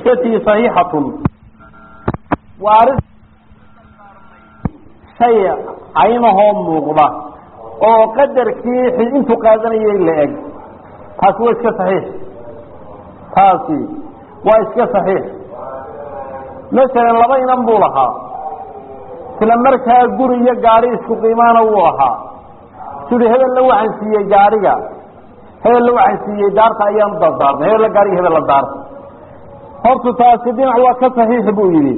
التي صحيحة وارد شيء عينهم مغضى oo qadarkii intu qaadanayay leeg taas waa iska saxiix taasi waa iska saxiix mesela laba inan buu lahaa isla markaa guri iyo gaari isku qiimaana uu ahaa sidii hebel la waxaan siiyay gaariga hebel la waxaan siiyay daarta ayaan dardaarnay hebel la gaariga hebel la daarta horta taasi dhinac waa ka saxiix buu yidhi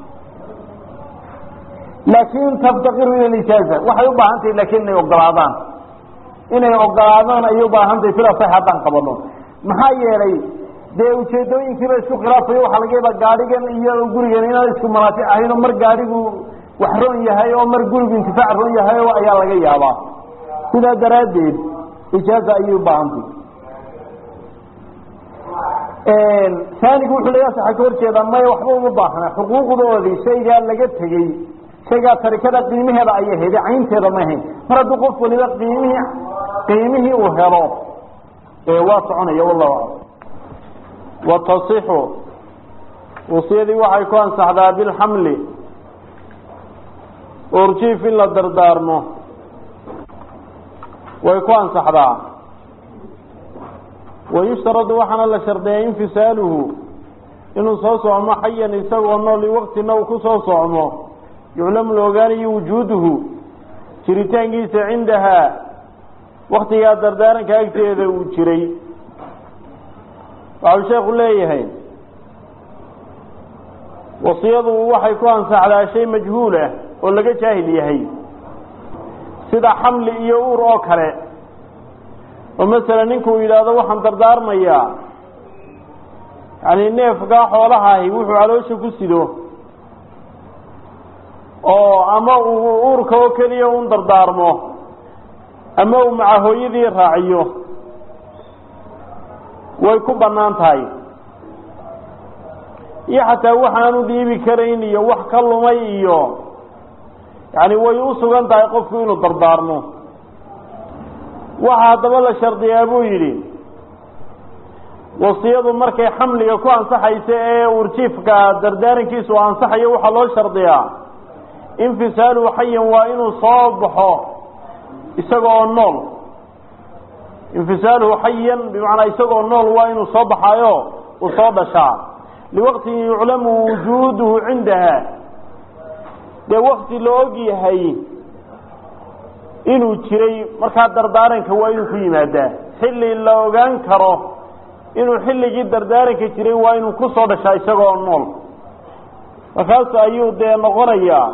laakiin tabtaqiru ila lijaaza waxay u baahan tahay laakiin inay ogolaadaan ay u baahan tahay sida saxadan qabano maxaa yeelay de ujeedooyinkiiba isku khilaafay waxa laga yaabaa gaarigan iyo gurigan inay isku manaafic ahayn mar gaarigu wax roon yahay oo mar gurigu intifaac roon yahay oo ayaa laga yaabaa sida daraadeed ijaaza ay u baahan tahay ثاني wuxuu leeyahay sax ka horjeeda ma waxba uma baahna xuquuqdoodii shayga laga tagay shayga tarikada qiimaheeda ay ahayd aynteeda ma ahayn mar hadduu qof waliba qiimihii uu helo waa soconaya wallahu wa tasixu wasiyadii waxay ku ansaxdaa bil hamli urjiif ila dardaarmo way ku ansaxdaa ويشترط وحنا لشرطين انفصاله إنه صوصعمه حيا يسوى النور لوقت إنه كصوصعمه يعلم الوغاني وجوده شريتان جيسة عندها وقت يقدر دارا كأكتئ ذا وشري وعلى الشيخ الله يهين وصياده وحيكون على شيء مجهولة ولا جاهل يهين سيدا حمل يور أوكره ومثلا نكون إلى ذا وحن دردار ميا يعني النيف قاح ولها يوحو على وش كسيده أو أما أورك وكليه وندردار مو أما معه يذي راعيه ويكون بنان تاي حتى وحانو ذي بكرين يوح كله ميو يعني ويوصل أن تايقف فيه دردار مو waxaa daba la shardiyaa buu yidhi wasiyadu markay xamliga ku ansaxaysa ee urjiifka dardaarankiisu ansaxayo waxaa loo shardiyaa infisaalu xayan waa inuu soo baxo isagoo nool infisaalu xayan bimacnaa isagoo nool waa inuu soo baxayo uu soo dhashaa liwaqtin yuclamu wujuuduhu cindaha dee waqti la og yahay inuu jiray markaa dardaaranka waa inuu ku yimaadaa xilli la ogaan karo inuu xilligii dardaaranka jiray waa inuu ku soo dhashaa isagoo nool markaas ayuu dee noqonayaa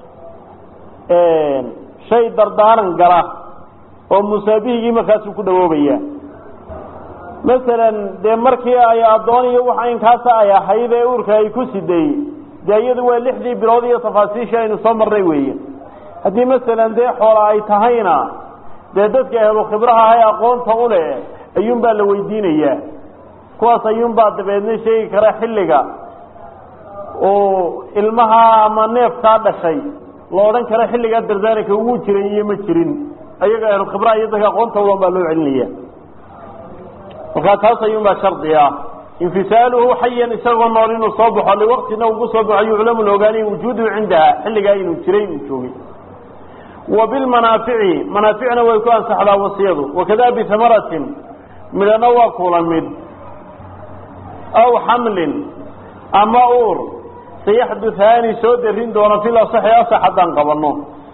shay dardaaran gala oo musaabihigii markaasuu ku dhawoobaya masalan dee markii ay addoon iyo waxa inkaasa ay ahayd ee uurka ay ku siday dee iyadu waa 6 bilood iyo tafaasiisha aynu soo marnay weeye haddii masalan dee xoola ay tahayna dee dadka ahlu khibraha ay aqoonta u leh ayuunbaa la weydiinayaa kuwaas ayuunbaa dabeedna sheegi kara xilliga oo ilmaha ama neefkaa dhashay la odhan kara xilligaa dardaaranka ugu jiray iyo ma jirin ayaga ahlu khibraha iyo dadka aqoonta ulan baa loo celinaya markaa taas ayuunbaa shardi ah infisaaluhu xayan isagoo nool inuu soo baxo liwaqtina ugu soo baxo yuclamu la ogaanaya wujuuduhu cindaha xilligaa inuu jiray inuu joogay وبالمنافع منافعنا ويكون صحلا وصيده وكذا بثمرة من نوى كولمد أو حمل أما أور سيحدثان سود الرند ونفل صحي أصحدا قبلنا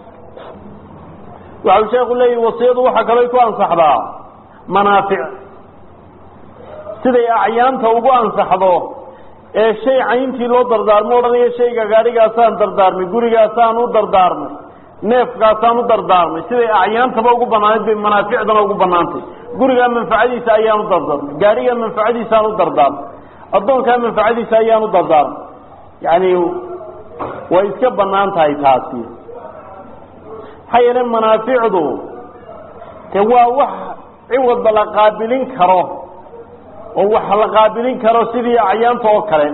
وعلى شيخ الله وصيده وحكى يكون صحلا منافع سيدي أعيان توقوا صحضه الشيء عينتي لو دردار مورني الشيء قاري قاسان دردار مقوري قاسان ودردار neefkaasaan u dardaarmay siday acyaantaba ugu banaanayd bay manaaficdana ugu banaantay guriga manfaacadiisa ayaan u dardaarmay gaariga manfaacadiisaan u dardaarmay addoonka manfaacadiisa ayaan u dardaarmay yani way iska banaan tahay taasi hayran manaaficdu te waa wax ciwad la qaabilin karo oo wax la qaabilin karo sidii acyaanta oo kale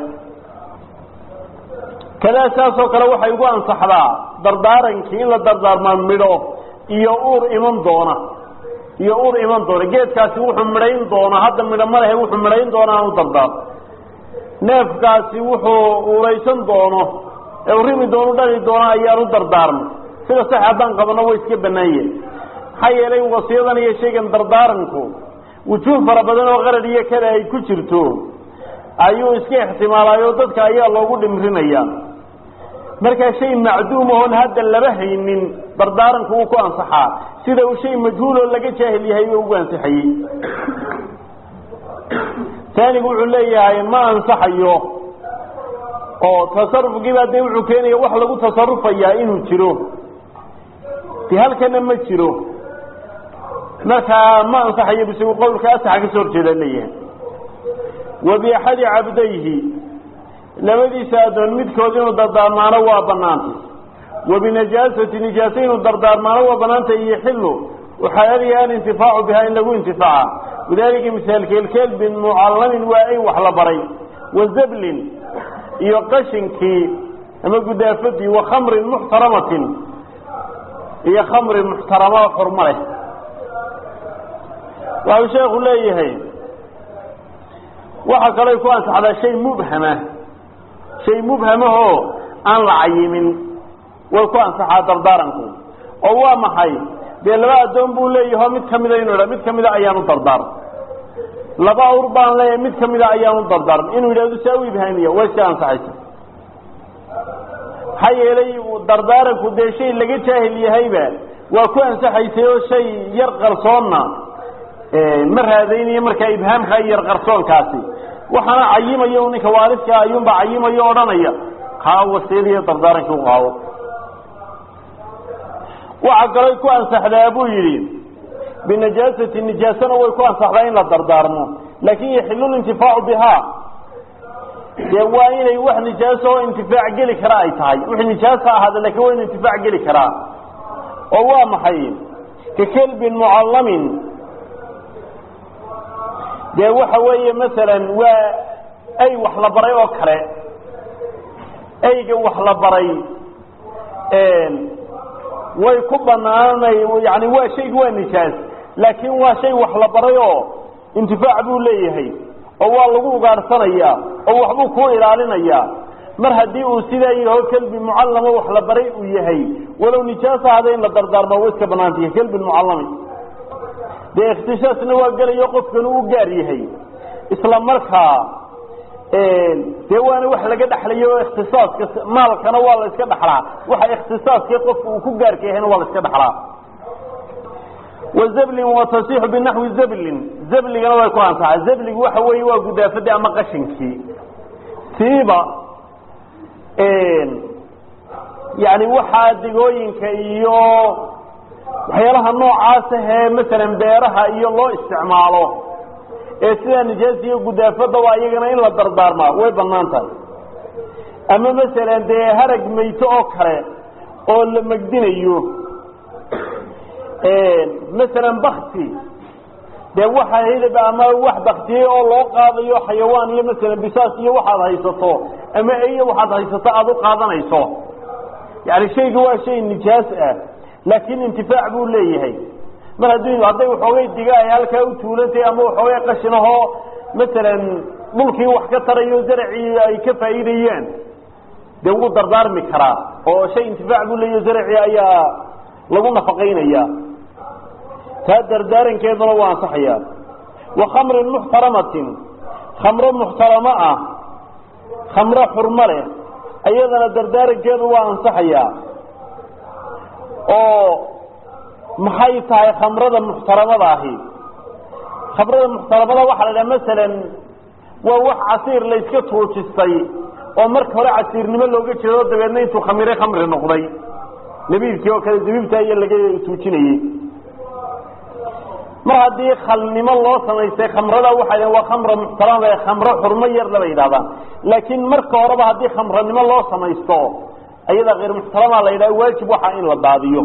كذا ساسو كلا waxay ugu ansaxdaa dardaarankii in la dardaarmaan midho iyo uur iman doona geedkaasi wuxuu midhayn doona hadda midho ma leh wuxuu midhayn doona uu dardaar neefkaasi wuxuu uraysan doono ee uu rimi doono dhali doono ayaanu dardaarmay sida sax haddaan qabno way iska banaayeen maxaa yeelay wasiyadan iyo shaygan dardaaranku wujuuh fara badan oo qarad iyo kale ay ku jirto ayuu iska ixtimaalayo dadka ayaa loogu dhimrinaya marka shay macduum oo hadda laba haynin dardaaranku uu ku ansaxaa sida uu shay majhuul oo laga jaahil yahay uu ugu ansaxayay ثاني wuxuu leeyahay ma ansaxayo oo tasarrufkii baa wuxuu keenaya wax lagu tasarrufayaa inuu jiro ti halkana ma jiro marka ma ansaxayo bisoo qowlka asax ka soo jeeda leeyahay wabi ahadi abdayhi labadiisa adoon midkood inuu dardaarmaano waa banaantay wabi najaasati najaasayn dardaarmaano waa banaantay yixillu وحيالي أن انتفاع بها إن له انتفاع وذلك مثال كالكلب معلم وأي وحل بري والزبل يقشنك أما قدافتي وخمر محترمة هي خمر محترمة وحرمة وهو شيخ الله يهي وحكى لي كوانس على شيء مبهمة هو أن العيم وكوانس على دردارنكم وهو محي dee laba adoon buu leeyahay mid kamida inuu mid kamida ayaanu dardar laba urbaan leeyahay mid kamida ayaanu dardar inuu yiraahdo saawi bahaniya way saan saxaysa hayeelay dardaaranku dee shay laga jaahil yahayba waa ku ansaxaysay oo shay yar qarsoonna mar haadayniyo marka ibhaam ka yar qarsoonkaasi waxana cayimayo ninka waaliska ayuunba cayimayo odhanaya haa wasiiriyo dardaaranku qaawo وعقلي كوان سحدا أبو يرين بنجاسة النجاسة ويكوان سحدين للدردارمو لكن يحلو الانتفاع بها يوائين يوح نجاسة وانتفاع قلي كراء يتهي وح نجاسة هذا لك وين انتفاع قلي كراء وهو محيين ككلب معلم يوح وي مثلا أي وحل بري وكري أي وحل بري way ku banaanay yani waa shay waa nijaas laakiin waa shay wax la barayo intifaac buu leeyahay oo waa lagu ugaarsanaya oo waxbuu ku ilaalinaya mar hadii uu sidaayay kalbi muallama wax la baray uu yahay walow nijaas hadeen la dardaarmo way iska banaantay kalbi muallami de ikhtisaasna waa galayo qofkan uu gaar yahay isla markaa deewaana wax laga dhaxlayo ikhtisaaska maalkana waa la iska dhaxlaa waxa ikhtisaaska qofku uu ku gaarka yahay waa la iska dhaxlaa wazabl wa tasih binahwi zabl gana way ku ansaxay zabli waxa weey waa gudaafada ama qashinkii tiiba yani waxa digooyinka iyo waxyaalaha noocaas ah mesela beeraha iyo loo isticmaalo sida nijaasiyo gudaafada waa iyagana in la dardaarma way banaantahay ama mesela de harag meeyto oo kale oo la magdinayo mesela bakhti de waxa hilib ama wax bakhti oo loo qaadayo xayawaan iyo mesela bisaas iyo waxaad haysato ama ay waxaad haysato aad u qaadanayso yani shaygu waa shay nijaas ah laakiin intifaac buu leeyahay mar haddii haday waxoogay digaay halka u tuulantay ama waxoogay qashinaho مثلا dhulkii wax ka tarayo zarci ay ka faa'iideeyaan de uu dardaarmi kara oo shay intifaac buu leeyahay zarci ayaa lagu nafaqeynaya ta dardaarankeeduna waa saxiya wa khamr muhtaramatin khamr muhtarama khamr hurmale ayadana dardaarankeedu waa ansaxaya oo maxay tahay khamrada muhtaramada ahi khamrada muhtaramada waxa la mesela waa wax casiir la iska tuujistay oo marka hore casiirnimo looga jeedo dabeedna intuu khamri noqday nabiibkii oo kale dabibta ay laga tuujinayay mar hadii khalnimo loo sameeyay khamrada waxa waa khamra muhtarama ee khamro xurmo yar la yiraahdaa laakiin marka horeba hadii khamranimo loo sameeysto ayada غير muhtarama la yiraahdo waajib waxa in la daadiyo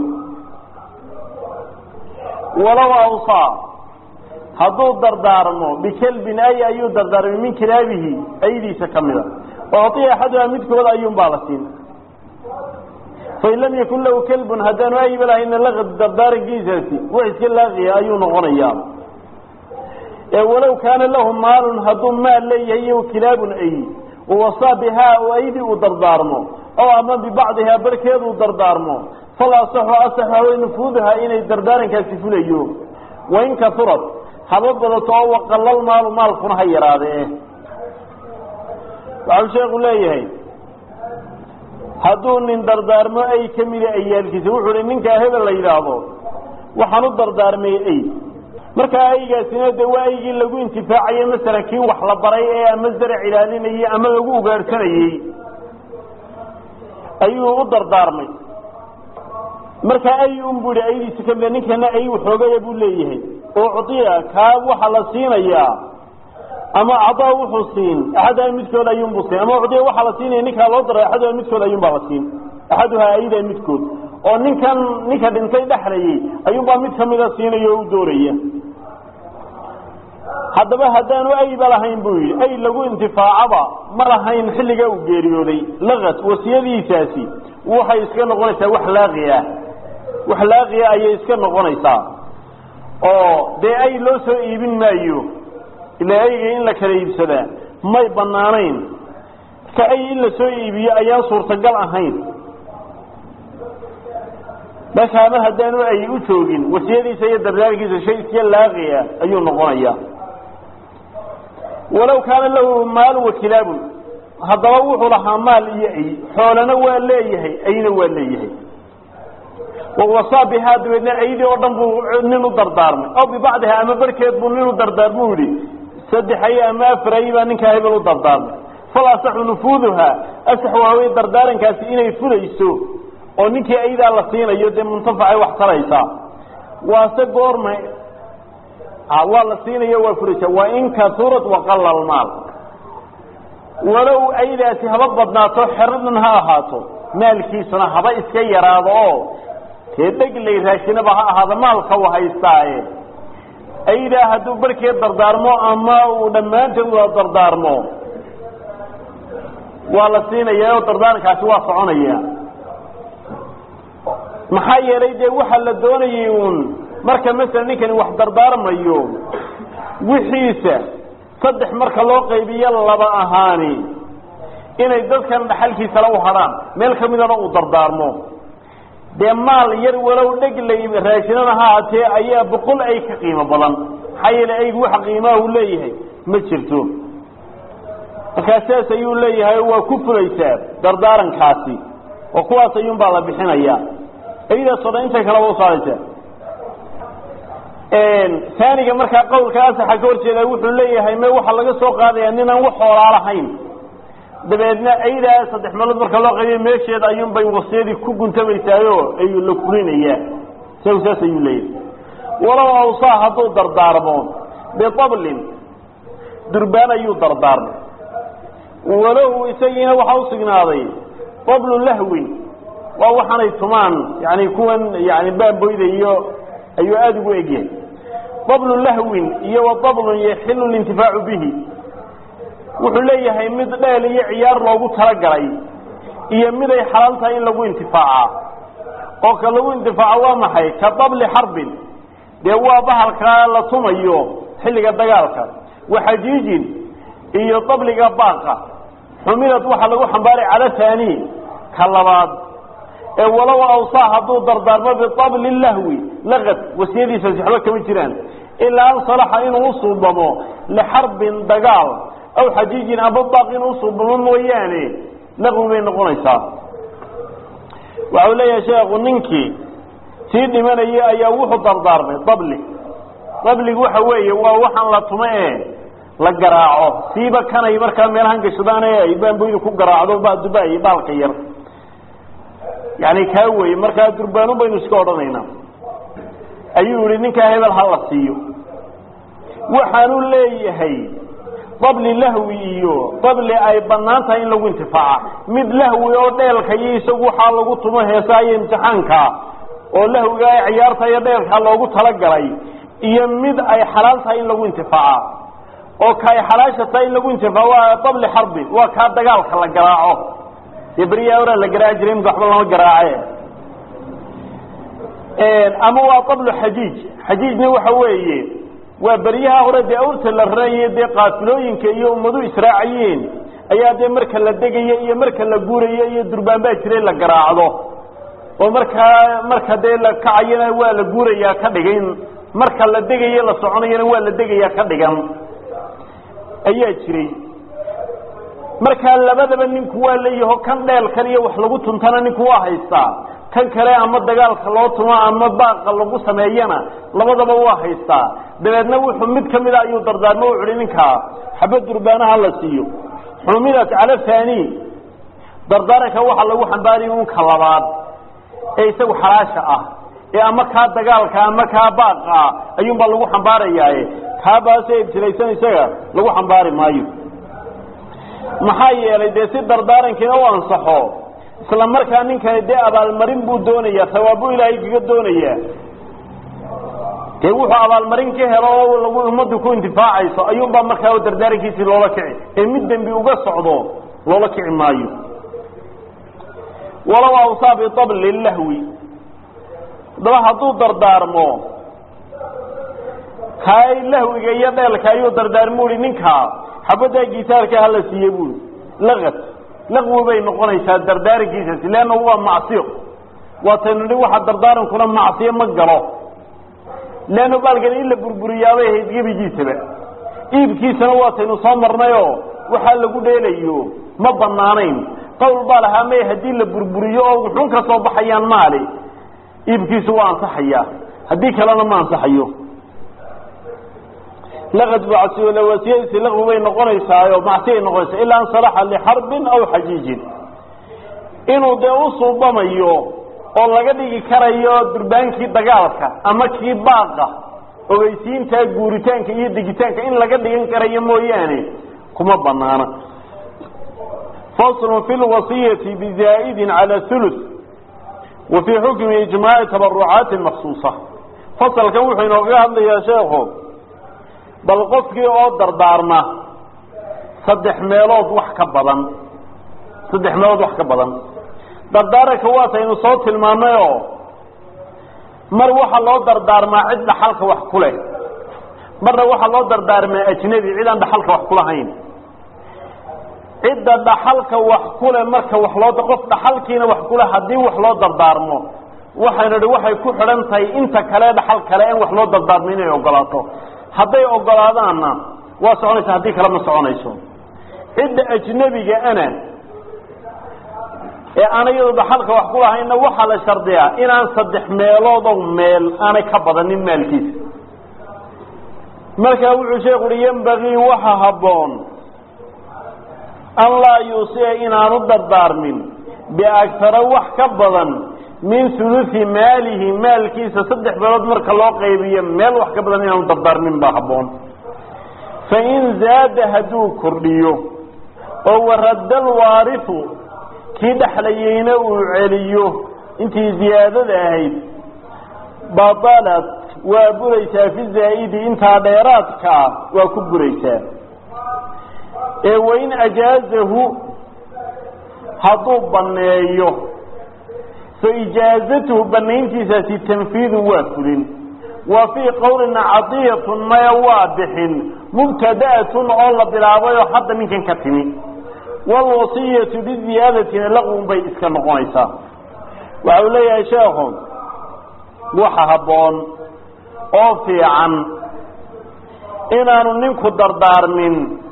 walaw awsa haduu dardaarmo bikalbin ayuu dardaarmay min kilaabihi aydiisa kamida oo ahadu midkooda ayuu baalasin فإن لم يكن له كلب هدان أي بلا إن لغد دردار جيزاتي وإسك اللاغي أيون غنيا ولو كان لهم مال هدون مال ليه كلاب أي ووصى بها وأيدي ودردارمو أو أما ببعضها بركيد ودردارمو فلا صح أصح ونفوذها إن الدردارن كاسفون أيوم وإن كثرت حبضت وقل المال كنها يراده وعلى شيء يقول لي هدون من دردارمو أي كمية أيال كسوحوا منك هذا اللي يراده وحنو دردارمي أي marka aygaasina dawaayigi lagu intifaaciyo mesela kii wax la baray ee ama zarac ilaalinayay ama lagu ugaarsanayay ayuu u dardaarmay marka ay buri aydiisa kamid ninkana ay waxoogay buu leeyahay oo codiya ka waxa la siinayaa ama adaa wuxuu siin ahada midkood ayuu busay ama codiya waxa la siinay ninka loo daray ahada midkood ayuu baa la siin ahaduha ayda midkood oo ninka dhintay dhaxlayay ayuu baa mid kamid ah siinayo u dooraya haddaba haddaanu ay balahayn buu yiri ay lagu intifaacaba malahayn xilliga uu geeriyooday laqad wasiyadiisaasi waxay iska noqonaysaa wax laaqiya ayay iska noqonaysaa oo de ay loo soo iibin maayo ilaa ayga in la kala iibsada may banaanayn ka ay in la soo iibiyo ayaa suurtagal ahayn marka haddaanu ay u joogin wasiyadiisa iyo dardaarkiisa shay iska laaqiya ayuu noqonayaa ولو كان له مال وكلاب هذا روح لها مال يأي حولنا والليه أين والليه ووصى بهذا بأن أيدي وضنبه ننو دردارم أو ببعضها أما بركة ننو دردارمولي سد حي أما فريبا نكاهب له دردارم فلا صح نفوذها أسحوا هوي دردارا كاسئين يفليسوا ونكي أيضا لصينا يد منتفع واحتريسا واسقور ما الله لسينا يوى فرشة وإن كثرت وقل المال ولو أيضا سهبضنا تحررنها هاتو مالكي سنة هذا إسكي راضو تيبق اللي راشنا بها هذا مال خوها يستعي أيضا هدو بركي دردارمو أما ولما انتوا دردارمو ولسينا يوى دردارك عسوا صعونيا محايا ريدي وحل الدونيون marka mesela ninkan wax dardaarmayo wixiisa saddex marka loo qaybiyo laba ahaani inay dadkan dhaxalkiisa la waxaraan meel kamidana uu dardaarmo de maal yar walow dhaglay raashinada haatee ayaa boqol ay ka qiimo badan xayil ay wax qiimo u leeyahay ma jirto markaas ayuu leeyahay waa ku fulaysaa dardaarankaasi oo kuwaas ayuun baa la bixinaya ayda soo inta kala oo saaraysa ثانيا marka qowlka asaxa ka horjeeda wuxuu leeyahay ma waxa laga soo qaadaya ninaan wax xoolaalahayn dabeedna ayda saddex meelood marka loo qaybiyo meesheeda ayuun bay wasiyadi ku guntamaysaayoo ay la kulinaya saas ayuu leeyahay walaw awsa haduu dardaarmo biqablin durbaan ayuu dardaarmo walaw isagina waxa u sugnaaday qablu lahwi waa waxanay tumaan yani kuwan yani baaboydayo أيو أدقوا إجيه طبل لهو إيو طبل يحل الانتفاع به وحليه هاي مثل لي عيار لو ترجعي إيا مذا حلالتها إن لو انتفاعا أو كلو انتفاع وامحي كطبل حرب دوا بحر كلا طميو حلق الدجالك وحجيج إيو طبل باقة حملت وحلو حنباري على ثاني كلباد ولو أوصاها دو دردار بالطبل اللهوي لغت وسيدي سيحبك من جيران إلا أن صلح إنه وصل ضمو لحرب دقال أو حجيج أبو باقي وصل ضمو وياني لغو بين قنيسا وعلي يا شيخ ننكي سيدي من أيوه دردار طبلي وحوي ووحن لطمئين لقراعه سيبا كان يبركا ميلهان كشداني يبان بيدو كو قراعه بعد دبي بالكير يعني كاوي marka durbaano baynu iska oranayna ayuu yiri ninka hebel hal siiyo waxaan u leeyahay qabli lahwi iyo qabli ay banaanta in lagu intifaaca mid lahwi oo dheelka isagu waxa lagu tumo heesaayo imtixaanka oo lahwiga ay ciyaarta iyo dheelka loogu tala galay iyo mid ay xalaal tahay in lagu intifaaca oo kay xalaasha tahay in lagu intifaaca qabli harbi waa ka dagaalka la garaaco يبريا ورا لقراء جريم قحب الله قراءه أما وطبل حجيج نوح ويي وبريها ورا دي أورت الرأي دي قاتلوين كيوم مدو إسرائيين ayaa dee marka la degayo iyo marka la guurayo iyo durbaan baa jiray la garaacdo oo marka dee la kacayana waa la guurayaa ka dhigan marka la degayo la soconayana waa la degayaa ka dhigan ayaa jiray marka labadaba ninku waa leeyahay kan dheelkan iyo wax lagu tuntana ninku waa haystaa kan kale ama dagaalka loo tumo ama baaqa lagu sameeyana labadaba waa haystaa dabeedna wuxuu mid kamid ah ayuu dardaarmo u xidhi ninka xabad durbaanaha la siiyo xumidat ala thani dardaaranka waxa lagu xambaariyo uu ka labaad ee isagu xalaasha ah ee ama ka dagaalka ama ka baaqa ayuun baa lagu xambaarayaa ka baasay ibtilaysan isaga lagu xambaari maayo maxaa yeelay de si dardaarankiina u ansaxo isla markaa ninkan de abaalmarin buu doonaya thawaabu ilaahay kaga doonaya wuxuu abaalmarin ka helo oo lagu umadu ku intifaacayso ayuun baa markaa dardaarankiisii loola kici ee mid dambi uga socdo loola kici maayo walaw awsaa bitabl lahwi daba hadduu dardaarmo hay lahwiga iyo dheelka ayuu dardaarmo ninka xabada gitaarka hala siiyay buu laqwi bay noqonaysaa dardaarankiisa silaana waa macsiyo waatan waxa dardaarankuna macsiyo ma galo leeno balgan illa burburiyaabay heedgibigiisaba iibkiisana waataynu soo marnayo waxa lagu dheelayo ma banaanayn qowl balaha ma hadii la burburiyo oo wuxuu ka soo baxayaan maali iibkiisu waa ansaxaya hadii kalena ma ansaxayo لقد بعثوا لوسيلة لغو بين نقونيسا ومعصيه نقونيسا إلا أن صلح لحرب أو حجيج إنه دعوصوا بميو والله قد يكريو دربانكي دقالك أما كي باقة وغيسين تا قورتانك يدقتانك إن لقد ينكريو موياني كما بنانا فصل في الوصية بزائد على ثلث وفي حكم إجماع تبرعات المخصوصة فصل كوحي نوغيها يا شيخو bal qofkii oo dardaarma saddex meelood wax ka badan dardaaranka waa taynu soo tilmaanay mar waxa loo dardaarmaa cid dhaxalka wax ku leh marna waxa loo dardaarmaa ajnabi cid aan dhaxalka wax ku lahayn cid dhaxalka wax ku leh marka wax loo qof dhaxalkiina wax ku leh hadii wax loo dardaarmo waxay ku xiran tahay inta kale dhaxal kale in wax loo dardaarmo inay ogolaato hadday ogolaadaana waa soconaysa hadii kala ma soconayso cid ajnabiga ana ee anagu dhaxalka wax ku lahayn waxa la shardiyaa inaan saddex meelood oo meel aan ka badanin maalkiisa marka wuxuu sheekhu yanbaghi waxa haboon alla yuusiya inaanu dardaarmin bi akthara wax ka badan من ثلث ماله مالكيس صدح بلد مركا لو قيبيا مال wax ka badan inuu dardaar min ba haboon fa in zaada hadu kordhiyo oo warad alwarith ki dhaxlayeen uu celiyo intii ziyaadada ahayd badalat wa buraysa fi zaidi inta dheeraadka waa ku buraysa ee wayn ajaazahu hadu baneeyo فإجازته بنينتي ساسي تنفيذ وافل وفي قولنا عطية ما واضح مبتدأة الله بالعباية حتى من كان كتمي والوصية بالزيادة لغو بيس كنقايسا وأولي يا شيخهم وحهبون أوفي عن إنا ننكو الدردار من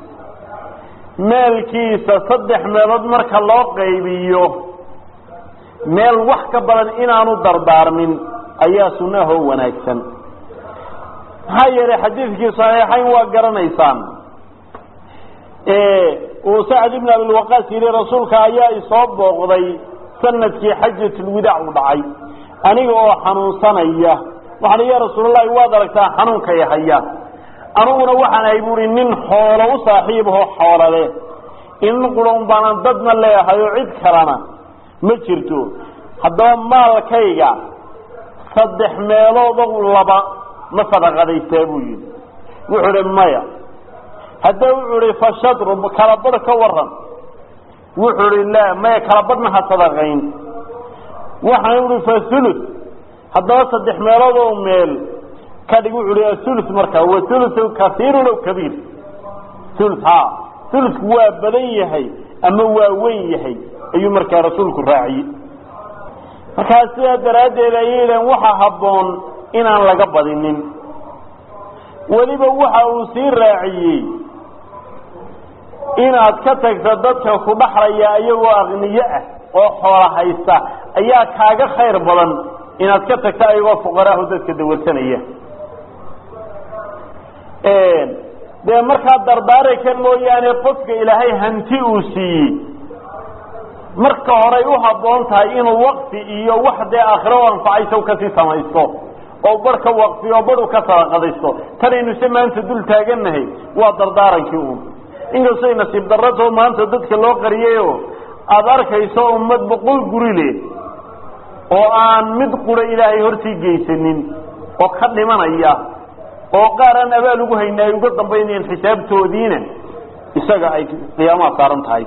مالكيسة صدح مالد مركا الله قيبيو meel wax ka badan inaanu dardaarmin ayaa sunnaha wanaagsan hayre xadiiskii saxiixayn waa garanaysaan oo Sa'd ibn Abi Waqqas ilaa rasuulka ayaa soo booqday sanadkii xajjatul wadaa u dhacay aniga oo xanuunsanaya waxaan ya rasuulullaahi waa daragtaa xanuunka yahaya aniguna waxaan ay buuri nin xoolo u saaxiib ah xoolale in qulon baan dadna leeyahay cid kalena ma jirto haddaba maalkayga saddex meelood oo laba ma sadaqadaysaa buu yidhi wuxuu maya hadda wuxuu fashadru kala bar ka waran wuxuu la maya kala barna ha sadaqayn waxaan uu fasulus haddaba saddex meelood oo meel ka dhig wuxuu sulus marka waa sulus kathir oo kabiir sulus ثلث وبديه أما وويه أي مركا رسولك الراعي مركا درادة ليلا وحا حبون إنان لقبضين ولبا وحا أسير راعي inaad ka tagto dadka ku dhaxlaya ayagoo aqniye ah oo xoolo haysta ayaa kaaga khayr badan inaad ka tagto ayagoo fuqaraha dadka dawladsanaya de marka dardaaray kan mooyaane qofka ilaahay hanti uu siiyay marka hore u haboon tahay inuu waqti iyo waxde aakhiro anfacayso ka sii samaysto oo barka waqti oo badu ka sadaqadaysto tan inuu samaanta dul taaganahay waa dardaarankii uu inkastoo nasiib darrado maanta dadka loo qariyeeyo aad arkayso ummad boqol guri leh oo aan mid qura ilaahay hortii geysanin oo ka dhimanaya oo qaaran abaal ugu haynay ugu dambeeyeen xisaabtoodiina isaga ay qiyaamaha saaran tahay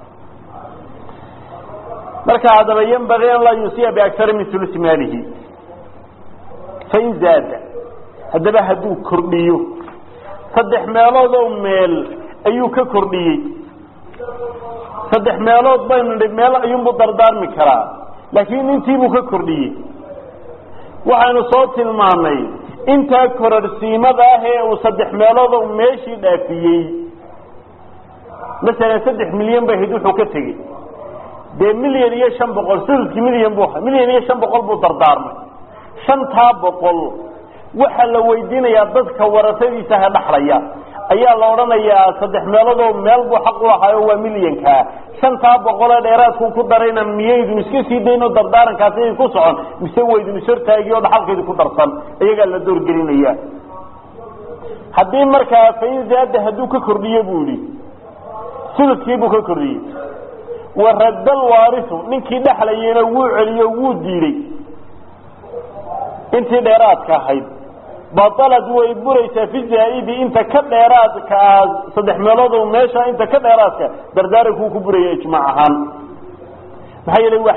marka hadaba yanbaghi an la yusiya bi akthar min thuluth malihi fa in zaada hadaba haduu kordhiyo saddex meelood oo meel ayuu ka kordhiyay saddex meelood baynu meel ayuu dardaarmi karaa laakiin intii buu ka kordhiyay waxaanu soo tilmaanay inta kororsiimada ah ee uu saddex meelood oo meeshii dhaafiyay mesela 3 milyan bay wuxuu ka tagay de milyan iyo 500 sulki milyan iyo 500 buu dardaarmay 500 waxa la weydiinayaa dadka warasadiisa ha dhaxlaya ayaa la oranayaa saddex meelood oo meel buu xaq u lahaa waa milyanka 500 dheeraadku ku darayna miyaydu iska sii deyno dardaarankaasi ku socon mise weydu shirtaagiyo dhaxalkeedu ku darsan iyaga la door gelinaya hadii marka fayzaada haduu ka kordhiyo buuli sulkii buu ka kordhiyay warad alwaarisu ninkii dhaxlayna wuu celiyo wuu diiray intii dheeraadka ahayd بطلت ويبريس في الزائد انت كديراتك صدح ميلودو ميشا انت كديراتك دردارك و كبري اجماعها maxay leeyahay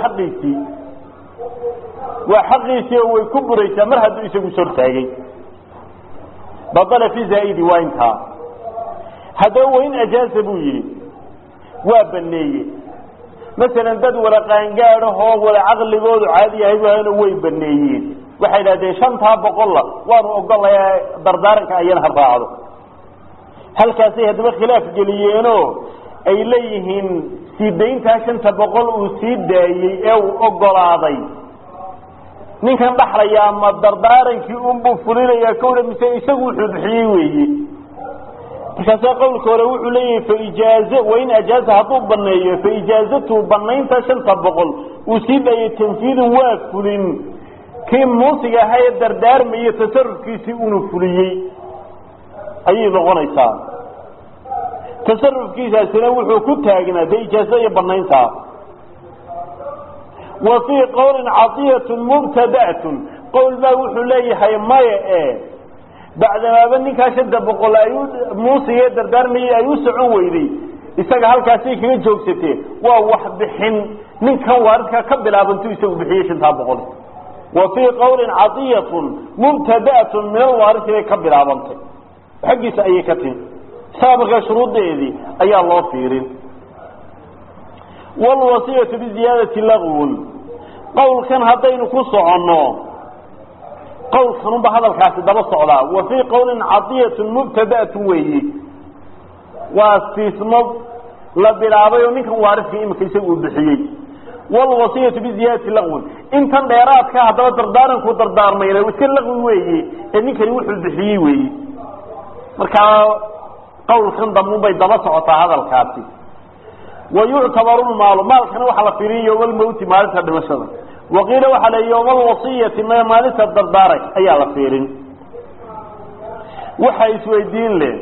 xaqiisi way ku buraysa mar haduu isagu soo taagay badala fi zaidi wa inta hada wayn ajaaza buu yiri waa baneeyay مثلا dad wala qaan gaaro hoo wala aqligoodu caadi yahay way baneeyeen waxay leedahay 500 waan ogolayaa dardaaranka ayana raacdo halkaasay hadaba khilaaf galiyeeno ay leeyihiin sideynta 500 uu sii daayay ee uu ogolaaday ninkan dhaxlaya ma dardaarankii uu fulinaya kowda mise isagu wuxuu bixiyay weeye markaas qowlka hore wuxuu leeyahay fa ijaaza wayn ajaaza haduu baneeyo fa ijaazatu banaynta 500 uu sii daayay tanfiid waa fulin كي موسيقى هاي الدردار مية تصرف كيسي ونفليي أي لغنيسا تصرف كيسا سنوحو كتاقنا دي إجازة بنينسا وفي قول عطية مبتدأة قول ما وحو لي هاي مايا ايه بعد ما بنيك هشد بقول موسيقى الدردار مية أيوسعو ويدي إساق هالكاسيك يجوك ستي وواحد بحن من كواردك كبلا بنتو يسوق بحيش انتها بقول وفي قول عطية مبتدأة من الوارث يكبر عظمته حقي سأيكتين سابق شروط ذي أي الله فيرين والوصية بزيادة لغو قول كان هاتين كسو عنه قول كانوا بهذا الكاسد بس على وفي قول عطية مبتدأة وهي واستثمر لبلعبي ومنك وارث يمكن يسوي بحيي والوصية بزيادة لغو انت ديراتك هذا دردارن كو دردار مينا وسي لغو ويي انك يوحو البخيي ويي marka qowlkan dambu bay daba socotaa hadalkaasi ويعتبر المال مالكنا waxa la fiiriyo yawmal mawt maalinta dhimashada waqila waxa la yawmal wasiyati ma maalinta dardaaray ayaa la fiirin waxa isweydiin leh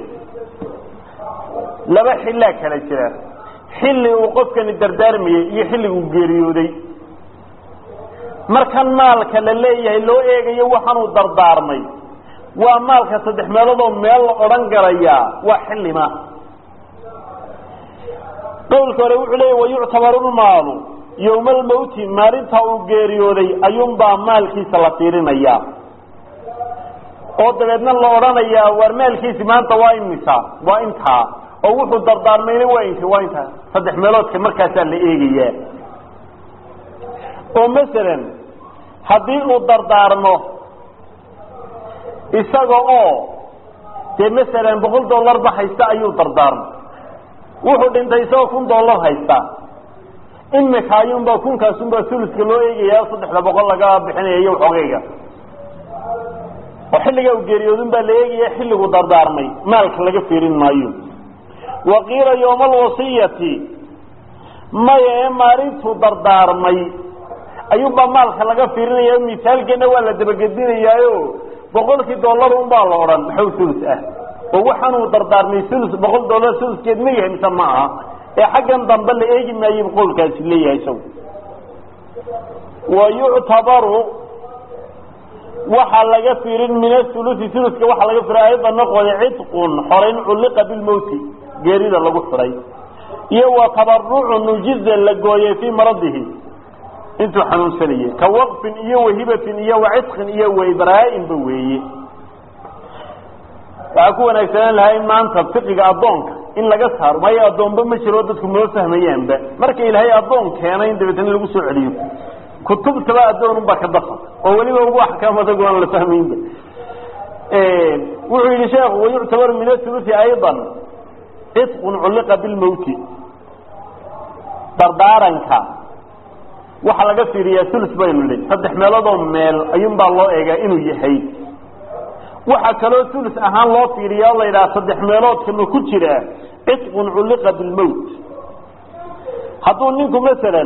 laba xilla kala jira xilli uu qofkan dardaarmiyay iyo xilli uu geeriyooday markan maalka la leeyahay loo eegayo waxaan uu dardaarmay waa maalka saddex meelood oo meel oran galaya waa xillima qowlka hore wuxuu leeyahay wayuctabaru lmaalu yowma almawti maalinta uu geeriyooday ayuunbaa maalkiisa la fiirinaya oo dabeedna la odhanayaa war maalkiisi maanta waa imisa waa intaa oo wuxuu dardaarmayna waa inta saddex meeloodka markaasaa la eegayaa oo masalan haddii uu dardaarmo isaga oo dee masalan $100 ba haysta ayuu dardaarmo wuxuu dhintay isagoo $1,000 haysta imika ayuunbaa kunkaasunbaa suluska loo eegayaa $300 laga bixinayo waxoogayga oo xilliga uu geeriyoodun baa la eegaya xilligu dardaarmay maalka laga fiirin maayo waqiila yawma alwasiyati maya maalintuu dardaarmay ayuunbaa maalka laga fiirinaya misaalkeena waa la dabagedinayaayo $100 unbaa la odhan maxuu sulus ah oo waxaanuu dardaarmay sulus $100 suluskeed ma yahay mise ma aha ee xaggan dambe la eegi maayo qolkaasi leeyahay isagu wayuctabaru waxa laga fiirin min athuluthi thuluthka waxa laga fiiray ayda noqday cidqun xoreyn culqa bil mawti geerida lagu xiray iyo wa tabarru'u nujiza la gooyay fi maradihi intu xanuunsanayay ka waqfin iyo wahibatin iyo wa'idqin iyo waybraa'in baweeye waxa ku wanaagsan lahayn maanta fiqiga adoonka in laga saaro may adoonba ma jiro dadku ma fahmayaanba marka ilaahay adoon keenay in dabatan lagu soo celiyo كتبت بقى الدون بقى كدفع أولي بقى أحكام تقول أنا فاهمين ده وعي لشيخ ويعتبر من الثلث أيضا عتق علق بالموت دردارنك وحلقة في ريا ثلث بين لي صدح ميلادهم ميل أيوم بالله إيجا إنه يحيي وحكلو ثلث أهان الله في ريا الله إلى صدح ميلاد كأنه كتيرة عتق علق بالموت هتقول لكم مثلا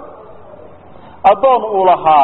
أدون أولها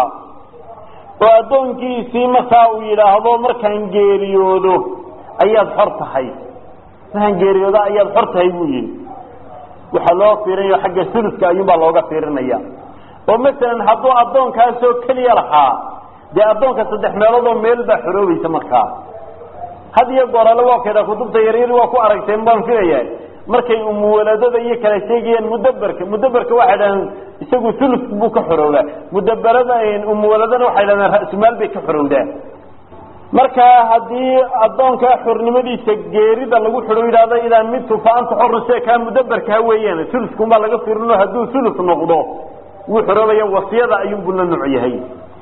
وأدون كيسي مساوي إلى هذا مركان جيريودو أياد حرط حي مركان جيريودو أياد حرط حيوين وحلوه فيرين حق الثلث كأيوم الله فيرين أيام ومثلا هدو أدون كاسو كلي لها دي أدون كصدح ميلادو ميل بحروبي سمكها هذه يقول الله كذا كتب تيرير وكو أركتين بان فيه markay umuwaladada iyo kala sheegayeen mudabbarka waxaan isagu sulus buu ka xorowda mudabbarada in umuwaladana waxay leedahay ra'sumaal bay ka xorowda marka hadii adoonka xornimadiisa geerida lagu xorowdaado ilaa mid tufaanta xornimada ka mudabbarka weeyaan sulusku ma laga fiirino haduu sulus noqdo wuu xorowaya wasiyada ayuu buu nuuciyahay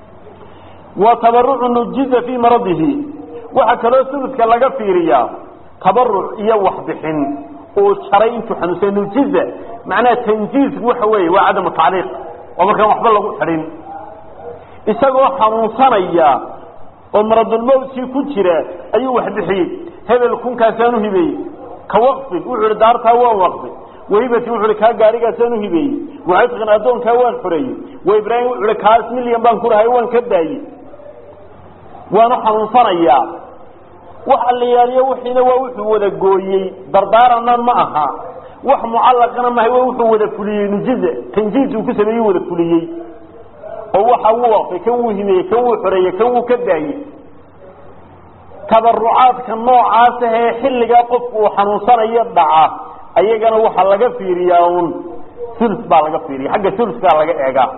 wa tabarru'u nujiza fi maradihi waxa kale suluska laga fiiriyaa tabarru' iyo waxbixin وشرعي انتو حنوسين الجزء معناه تنجيز وحوي وعدم التعليق ومركا محبا لغو حرين إساقوا حنوصانيا ومرض الموت كجرة أي واحد حيد هذا الكون كاسانو هبي كوقف وحر دارتها ووقف وهبة وحر كاقاري كاسانو هبي وعيدغن أدون كوان حري وإبراهيم وحر كاس مليان بانكور هايوان كداي وانا حنوصانيا waxa la yaariyo wixina waa wuxuu wada gooyay dardaarana ma aha wax mucallaqana ma waa wuxuu wada fuliyay nujiza tanjiisu ku sameeyay wada fuliyay oo waxa uu waqti kan uu himay kan uu xoreeyay kan uu ka daayay tabarrucaadka noocaas ah xilliga qofku xanuunsanayo dhaca ayagana waxa laga fiiriyaa sulus baa laga fiiriyaa xagga suluska laga eegaa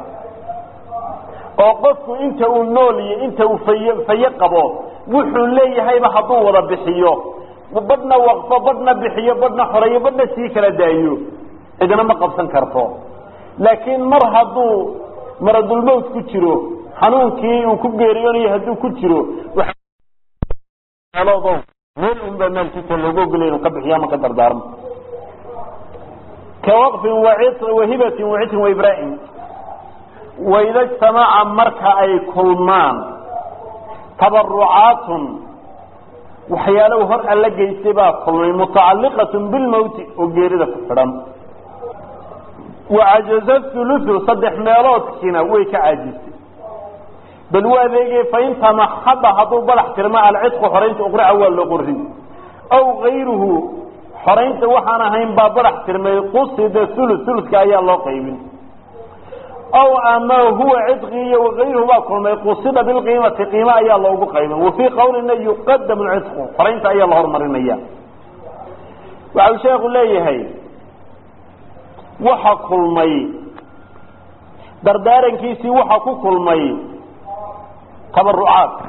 oo qofku inta uu nool iyo inta uu fayqabo wuxuu leeyahay ba haduu wada bixiyo badna waqfa badna bixiyo badna xoreeyo badna si kala daayo idana ma qabsan karto laakiin mar haduu maradul mawt ku jiro xanuunkii uu ku geeriyoonayo haduu ku jiro haloodo meel un baa maalkiisa lagu galeeyo ka bixiyo ma ka dardaarmo ka waqfin wahibatin wa'itin wa ibraahim وإذا اجتمع مركا أي كلمان تبرعات وحياله هر ألقى استباق متعلقة بالموت وغير فرم وعجز الثلث صدح ميلات كنا ويك عاجز بل وذيك فإن تمحض هذو بلح كرماء العتق حرينت أقرأ أول لقرهم أو غيره حرينت وحانا هين بلح كرماء قصد ثلث كأي الله قيمين أو أما هو عتقي وغيره باكل ما يقصد بالقيمة قيمة أي الله بقيمة وفي قول إنه يقدم العتق فرينت أي الله مرين إياه وعلى شيخ الله هي وحق المي دردارا كيسي وحق المي تبرعات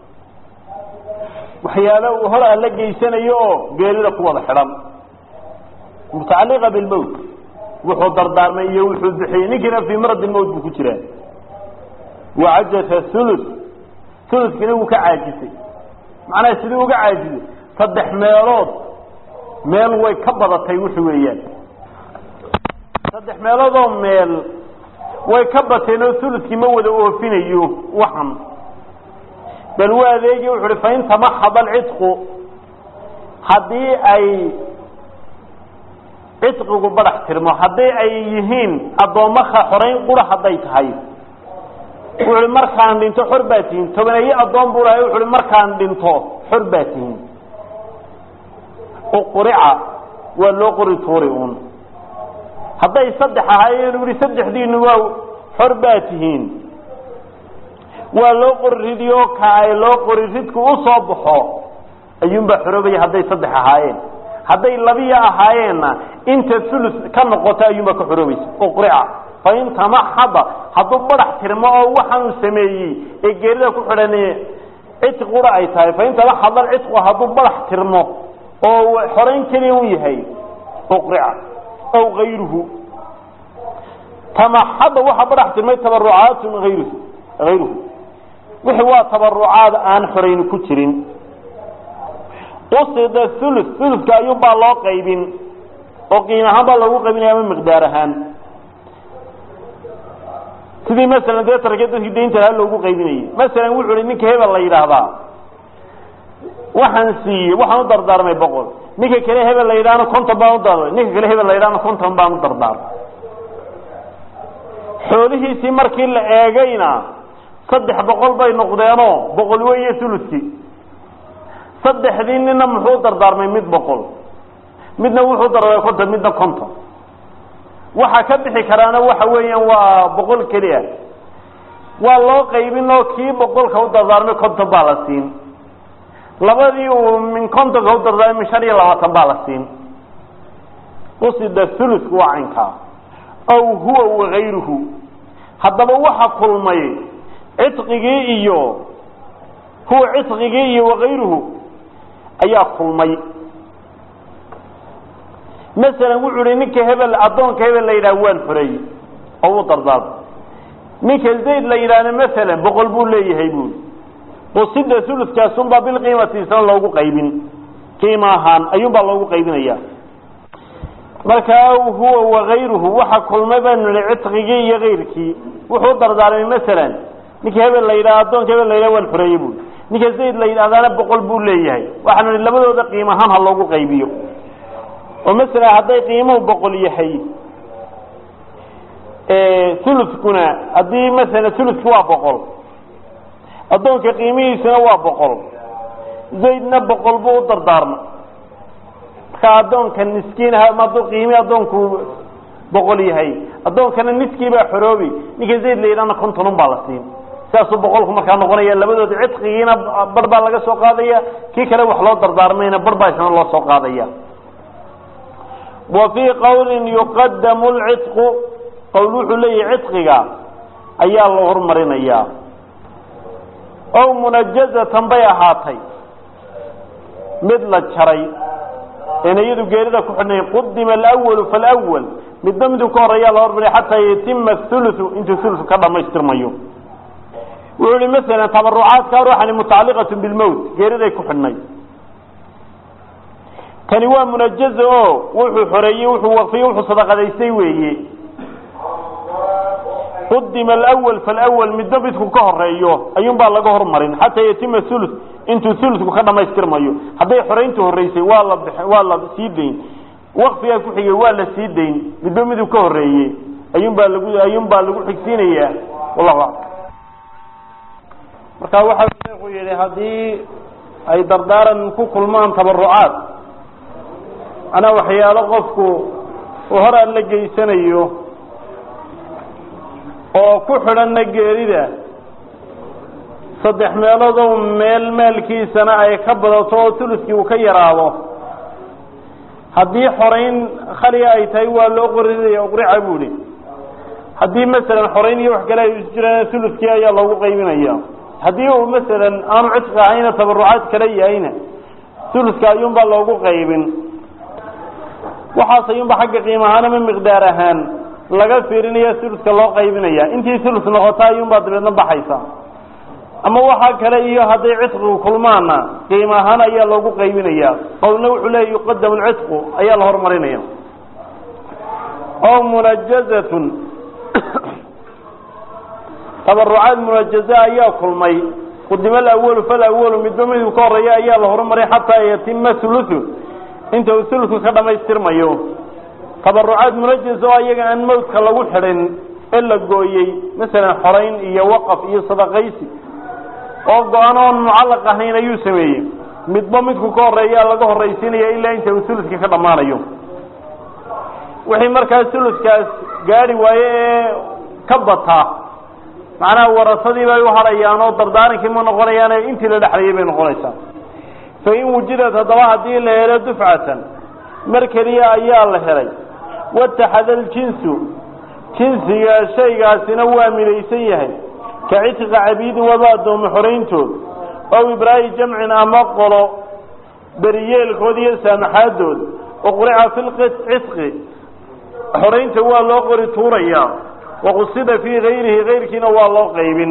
وحياله وهرأ لقي سنة يو قيل لك وضع حرام mutacalliqa bilmowt wuxuu dardaarmay iyo wuxuu bixiyey ninkina fii maradi mowt buu ku jiraa wacajasa uluskina wuu ka caajisay macnaha sidii uga caajisay 3 meelood meel way ka badatay wixii weeyaan 3 meeloodoo meel way ka bateen oo uluskii ma wada oofinayo waxan bal waa adeegi wuxuu fa inta ma hadal cidqu hadii ay cidqigu badax tirmo hadii ay yihiin adoomaha xoreyn qura haday tahay wuxuu markaan dhinto xorbaatiin tobaneeye adoon buu lahay wuxuu markaan dhinto xorbaatiin oo qurica waa loo qori tuuriun haday 3 ahaayeen wili 3diinu waa xorbaatiin waa loo qoridiyo kaay loo qoridku u soo baxo ayuunba xoroobay haday 3 ahaayeen haday 2 ahaayeena inta sulus ka noqoto ayuunba ka xoroobaysa oo qurica fa inta ma hadu badax tirmo oo waxaan sameeyay ee geerida ku xidhanay cid qura ay tahay fa inta hadal cid hadu badax tirmo oo xoreyn kaliya uu yahay oo qurica oo غيره تمحض waxa badax tirmay tabarrucaat غيره wixii waa tabarrucaad aan xoreyn ku jirin qasida thuluthka ayuu baa loo qaybin oo qiimaha baa lagu qaybinayaa miqdaar ahaan sidii mesela dee targeedu hideynta loogu qaybinayay mesela wuxuu ninka hebel la yiraahdaa waxaan u dardaarmay 100 ninka kale hebel la yiraahdo 50 baan u dardaarmay ninka kale hebel la yiraahdo 50 baan u dardaarmay xoolihiisii markii la eegayna 300 bay noqdeeno 100 weeye thuluthki 3 ninna muxuu dardaarmay mid 100 midna wuxuu dardaarmay 50 midna 50 waxa ka bixi karaana waxa weeyaan waa 100 kaliya waa loo qaybin oo kii 100 ka u dardaarmay 50 baa la siin labadii uu min 50 ka u dardaarmay 25 baa la siin qasida thuluth waa inka aw huwa wa ghayruhu hadaba waxa kulmay cidqigii iyo huwa cidqigii iyo wa ghayruhu ayaa kulmay مثلا wuxuu ninka hebel adoonka hebel la yiraahdo waan xoreey oo dardaar ninka zayd la yiraahdo مثلا 100 buu leeyahay buu qasida thuluthka sunba bil qiimati san loogu qaybin qiimahan ayuunba loogu qaybinaya marka huwa wa ghayruhu waxa kulmaban cidqigii iyo ghayrkii wuxuu dardaarmay مثلا ninka hebel la yiraahdo adoonka hebel la yiraahdo waan xoreey buu ninka zayd la yiraahdo 100 buu leeyahay waxaan labadooda qiimahan ha loogu qaybiyo ومثلا هذا قيمه بقول يحيي ثلث كنا هذه مثلا ثلث هو بقول أظن كقيمه سنة بقول زيدنا بقول بو دردارنا كأظن كان مسكين هذا ما ذو قيمه أظن بقول يحيي أظن كان مسكين بحروبي نيجي زيد لي أنا كنت نبالسين ساسو بقولكم مكان نقولي يلا بدو عتقينا بربا لقى سوق هذية كي كلا وحلو دردارمينا بربا يسمى الله سوق هذية وفي قول يقدم العتق قوله لي عتقك أي الله مرين إياه أو منجزة بيهاتي مثل الشري إن يدو قيرده كحني قدم الأول فالأول مدام دكور يا الله حتى يتم الثلث انت ثلث كذا ما يستر مايو ويقول مثلا تبرعات كروح متعلقة بالموت قيرده كحني كان هو منجز وحو حريه وحو وفيه وحو صدقه يسويه قدم الاول فالاول مدبتك كهريو ايون با لغا هرمرين حتى يتم الثلث انتو ثلث كدا ما يسترمايو حدي حرينته هريسي waa la siideen waqtiga ku xigay waa la siideen midoomidu ka horeeyay ayun ba lagu xigsiinaya wallahi marka waxa uu yiri hadii ay dardaaran ku kulmaan tabarrucaad أنا وحياله قفكو وهرا la geysanayo oo ku xiran geerida 3 meelood oo meelkiisana ay ka badato thuluthkii uu ka yaraado hadii xoreyn khaliya ay tahay waa loo qoriday oo qorica buuli hadii mesela xoreyn iyo wax kale ay jiraan thuluthkii ayaa lagu qaybinaya hadii uu mesela aanu cidqa ayna tabarrucaad kale yaayna thuluthka ayuun baa loogu qaybin waxaas ayuunba xagga qiimo ahaan ama miqdaar ahaan laga fiirinaya suluska loo qaybinaya intii sulus noqota ayuunbaa dabeedna baxaysa ama waxaa kale iyo hadday cisqigu kulmaana qiimo ahaan ayaa loogu qaybinaya qowlna wuxuu leeya yuqadamu lcisqu ayaa la horumarinaya oo munajazatun tabarucaad munajaza ayaa kulmay qudima alawalu falawalu midba miduu ka horeeya ayaa la horumaray xataa yatima hulusu inta uu hulusu ka dhamaystirmayo tabarucaad munajaz oo iyaga aan mawdka lagu xidhin ee la gooyey masalan xorayn iyo waqaf iyo sadaqaysi oo go-aan oon mucallaq ahayn ayuu sameeyey midba midku ka horeeya laga horraysiinaya ilaa inta uu huluska ka dhammaanayo wixii markaas huluskaas gaari waaye ee ka bataa macnaha warasadii bay u hadhayaan oo dardaarankii ma noqonayaan intii la dhexlayay bay noqonaysaa fa in wujidad haddaba haddii la helo dufcatan mar keliya ayaa la helay wataxada aljinsu jinsiga shaygaasina waa midaysan yahay ka cidqa cabiidin waba addoomo xorayntood ow ibraahi jamcin ama qolo beriyeelkood iyo saamaxaadood uqrica fi lcisqi xoraynta waa loo qori tuurayaa waqusida fii gayrihi gayrkiina waa loo qaybin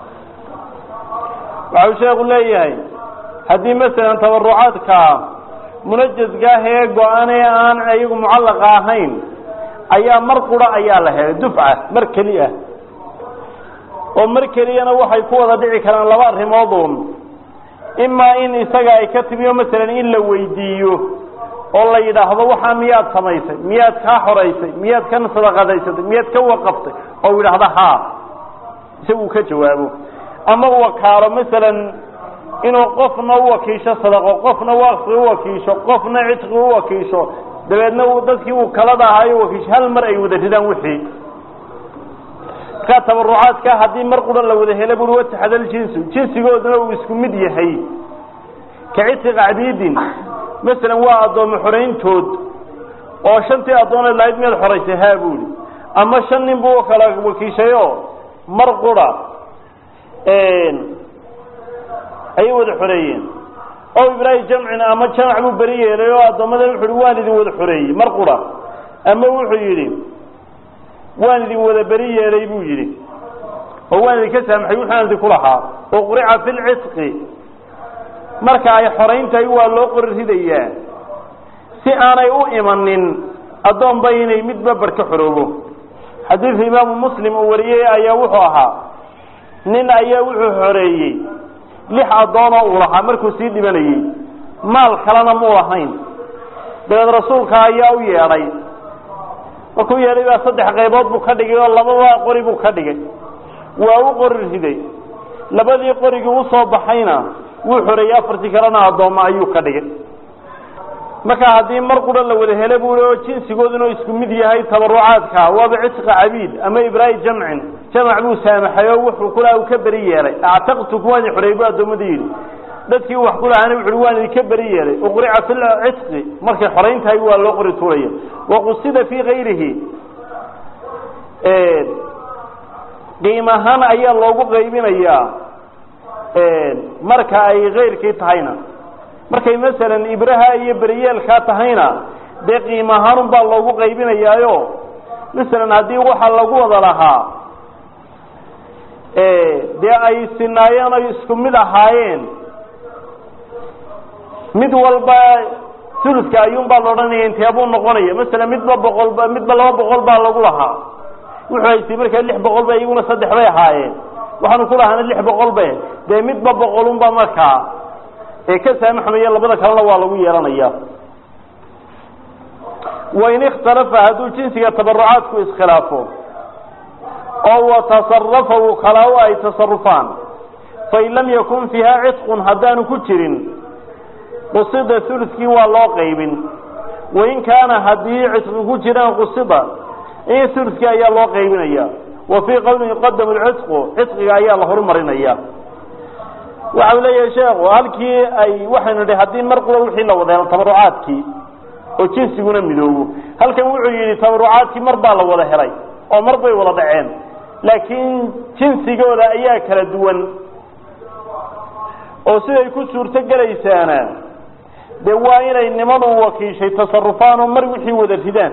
waxau sheekhu leeyahay haddii masalan tabarucaadkaa munajazka ah ee go-an ee aan iyagu mucallaqa ahayn ayaa mar qura ayaa la helay dufca mar keli ah oo mar keliyana waxay ku wada dhici karaan laba arrimoodun imaa in isaga ay ka timiyo masalan in la weydiiyo oo la yidhaahdo waxaa miyaad samaysay miyaad kaa xoraysay miyaad ka sadaqadaysatay miyaad ka waqaftay oo yidhaahda haa isagu ka jawaabo ama wakaalo masalan inuu qofna u wakiisho sadaqo qofna waqfi u wakiisho qofna cidqi u wakiisho dabeedna dadkii uu kalada ahaayo wakiisho hal mar ay wada ridaan wixii markaa tabarucaadka haddii mar qura la wada helo buri wataxada aljinsu jinsigooduna uu isku mid yahay ka cidqi cabiidin masalan waa addoomo xorayntood oo shantii addooneed lahayd miyaad xoraysay haa buuli ama 5 nin buu kala wakiishayo mar qura ay wada xoreeyeen oo ibraahi jamcina ama jamac buu bari yeelay oo addoomada wuxuu waan idin wada xoreeyay mar qura ama wuxuu yidhi waan idin wada bari yeelay buu yidhi oo waan idin ka saamaxay waxaan idin ku lahaa oo qurica fi lcisqi marka ay xorayntahay waa loo qori ridayaa si aanay u imanin addoon ba inay midba barka xoroobo xadiidka imaamu muslim uu wariyey ayaa wuxuu ahaa nin ayaa wuxuu xoreeyey 6 addoon oo uu lahaa markuu sii dhibanayey maal kalena muu lahayn dabeed rasuulka ayaa u yeedhay markuu yeedhay baa 3 qaybood buu ka dhigay oo 2 qori buu ka dhigay waa u qori riday 2 qorigii u soo baxayna wuu xoreeyay 4 kalena addooma ayuu ka dhigay marka haddii mar qura la wada helay buu oo jinsigooduna isku mid yahay tabarucaadka waaba cisqa cabiid ama ibraahi jamcin jamac buu saamaxayo wuxuu kula uu ka bari yeelay aqtaqtu kuwani xoreeyay addoomadii dadkii wax kula aan wuxuu waan ka bari yeelay uqrica fil cisqi markay xoreyntahay waa loo qori tuuraya waqusida fi gayrihi qiimahan ayaa loogu qaybinayaa marka ay gayrkii tahayna markay masalan ibraha iyo bariyeelka tahayna de qiimahan baa loogu qaybinayaayo masalan hadii waxa lagu wada lahaa de ay sinaayeen ay isku mid ahaayeen mid walba sulka ayuun baa loo dhanayay intee buu noqonaya masalan midba 200 baa lagu lahaa wuxuu haystay markaa 600 ba iyaguna 3 bay ahaayeen waxaanu ku lahaana 600 ba de midba 100 ba markaa ka saamaxmaya labada kalena waa lagu yeelanaya وإن اختلف هذو جنسية تبرعات كو اسخلافه أو تصرفه خلاو أي تصرفان فإن لم يكن فيها عتق هدان كتر قصد ثلث والله قيب وإن كان هدي عتق كتر قصد إيه ثلث أي الله قيبين إياه وفي قول يقدم العتق عتق أي الله هرمرين إياه وعلي يا شيخ وهلكي أي وحن هدين مرقل وحين لو ذا تبرعاتك oo jinsiguna midoobo halkan wuxuu yiri tabarucaadkii marba la wada helay oo marbay wada dhaceen laakiin jinsigooda ayaa kala duwan oo siday ku suurto galaysaana dee waa inay nimadu wakiishay tasarufaan oo mar wixii wada ridaan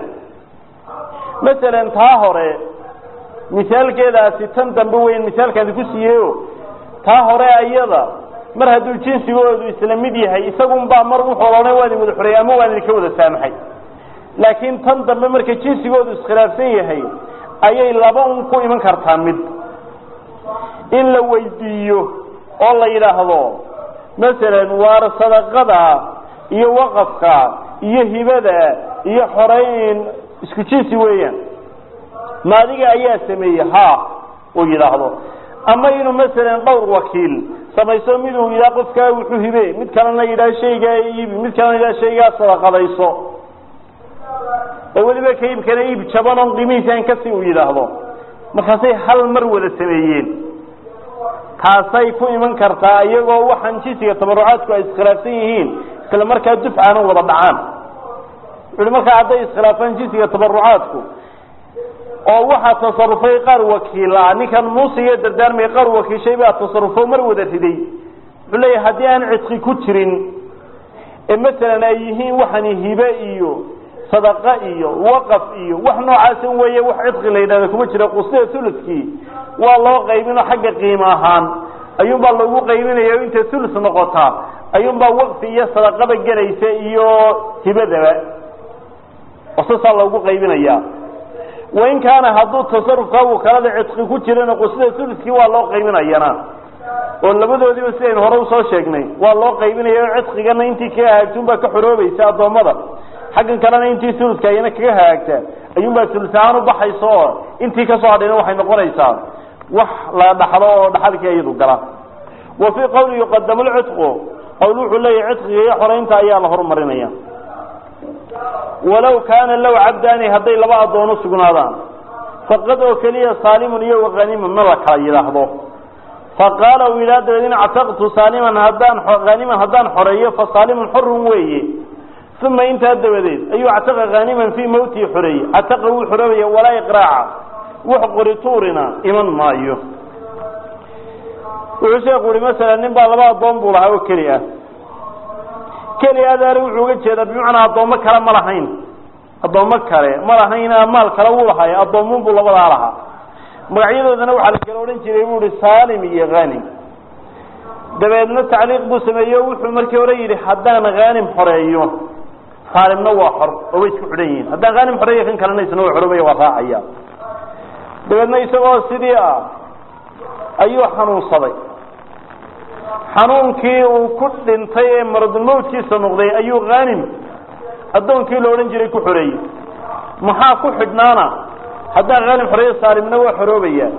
masalan taa hore misaalkeedaasi tan dambe weyn misaalkaasi ku siiyeyo taa hore ayada mar hadduu jinsigoodu isla mid yahay isagunbaa mar wuxuu odhanay waa idin wada xoreeyey ama waa idinka wada saamaxay laakiin tan dambe markay jinsigoodu iskhilaafsan yahay ayay laba un ku iman kartaa mid in la weydiiyo oo la yidhaahdo masalan waar sadaqada iyo waqafka iyo hibada iyo xoreyn isku jinsi weeyaan ma adiga ayaa sameeyey ha oo yidhaahdo ama inuu masalan dhowr wakiil samayso mid uu yidhaha qofkaa wuxuu hibe mid kalena yidhaha shaygaa iibi mid kalena yidhaha shaygaa sadaqadayso oo weliba ka iibkana iib jaban oon qiimihiisa aan kasii uu yidhaahdo markaasay hal mar wada sameeyeen taasay ku iman kartaa iyagoo waxaan jinsiga tabarucaadku ay iskhilaafsan yihiin isla markaa dufcaana wada dhacaan wuxuuhi markaa hadday iskhilaafaan jinsiga tabarucaadku oo waxaa tasarufay qaar wakiil ah ninkan muusiga dardaarmay qaar wakiishay baa tasarufo mar wada riday wuxuu leeyahay haddii aan cidqi ku jirin ee masalan ay yihiin waxani hibe iyo sadaqa iyo waqaf iyo wax noocaas weeye wax cidqi la yidhahdo kuma jira qusida thuluthkii waa loo qaybino xagga qiimo ahaan ayuunbaa lagu qaybinaya inta thuluth noqotaa ayuunbaa waqfi iyo sadaqada gelaysa iyo hibadaba wasasaa loogu qaybinayaa wain kaana hadduu tasarufka wakalada cidqi ku jirana qusida thuluthkii waa loo qaybinayana oo labadoodiiba sidaynu hore usoo sheegnay waa loo qaybinaya oo cidqigana intii kaga hagaagtuunbaa ka xoroobaysa addoommada xaggan kalena intii thuluthka ayana kaga hagaagtaa ayuunbaa thuluth ahaan ubaxaysa oo intii kasoo hadhayna waxay noqonaysaa wax la dhaxlo oo dhaxalkii iyadu gala wa fii qawli yuqadamu lcidqu qawl wuxuu leeyahay cidqiga iyo xoreynta ayaa la horumarinaya walow kaana low cabdaani hadday laba addoono sugnaadaan faqad oo keliya saalimun iyo waqanimun ma la kala yidhaahdo faqaala uu yidhaha dabeed in actaqtu saaliman haniman haddaan xoreeyo fa saalimun xorun weeye uma intaa dabadeed ayuu actaqa haniman fii mawtihi xoreeyey actaqa wuu xoroobaya walaa iqraaca wax qorituurina iman maayo wuxuu sheekhu uhi masalan nin baa laba addoon buu lahaa oo keli ah keli adaari wuxuu uga jeedaa bimacnaa addoommo kale ma lahayn addoommo kale ma lahayn maal kale wuu lahay addoomuun buu labadaa lahaa magacyadoodana waxaa la kala odhan jiray buu ihi saalim iyo hanim dabeedna tacliiq buu sameeyo wuxuu markii hore yidhi haddaan hanim xoreeyo saalimna waa xor oo way isku xidhan yihiin haddaan hanim xoreeyo kan kalena isna waa xoroobaya waa raacaya dabeedna isagoo sidii ah ayuu xanuunsaday xanuunkii uu ku dhintay ee maradulmawtkiisa noqday ayuu hanim addoonkii la odhan jiray ku xoreeyey maxaa ku xidhnaana haddaan hanim xoreeyo saalimna waa xoroobaya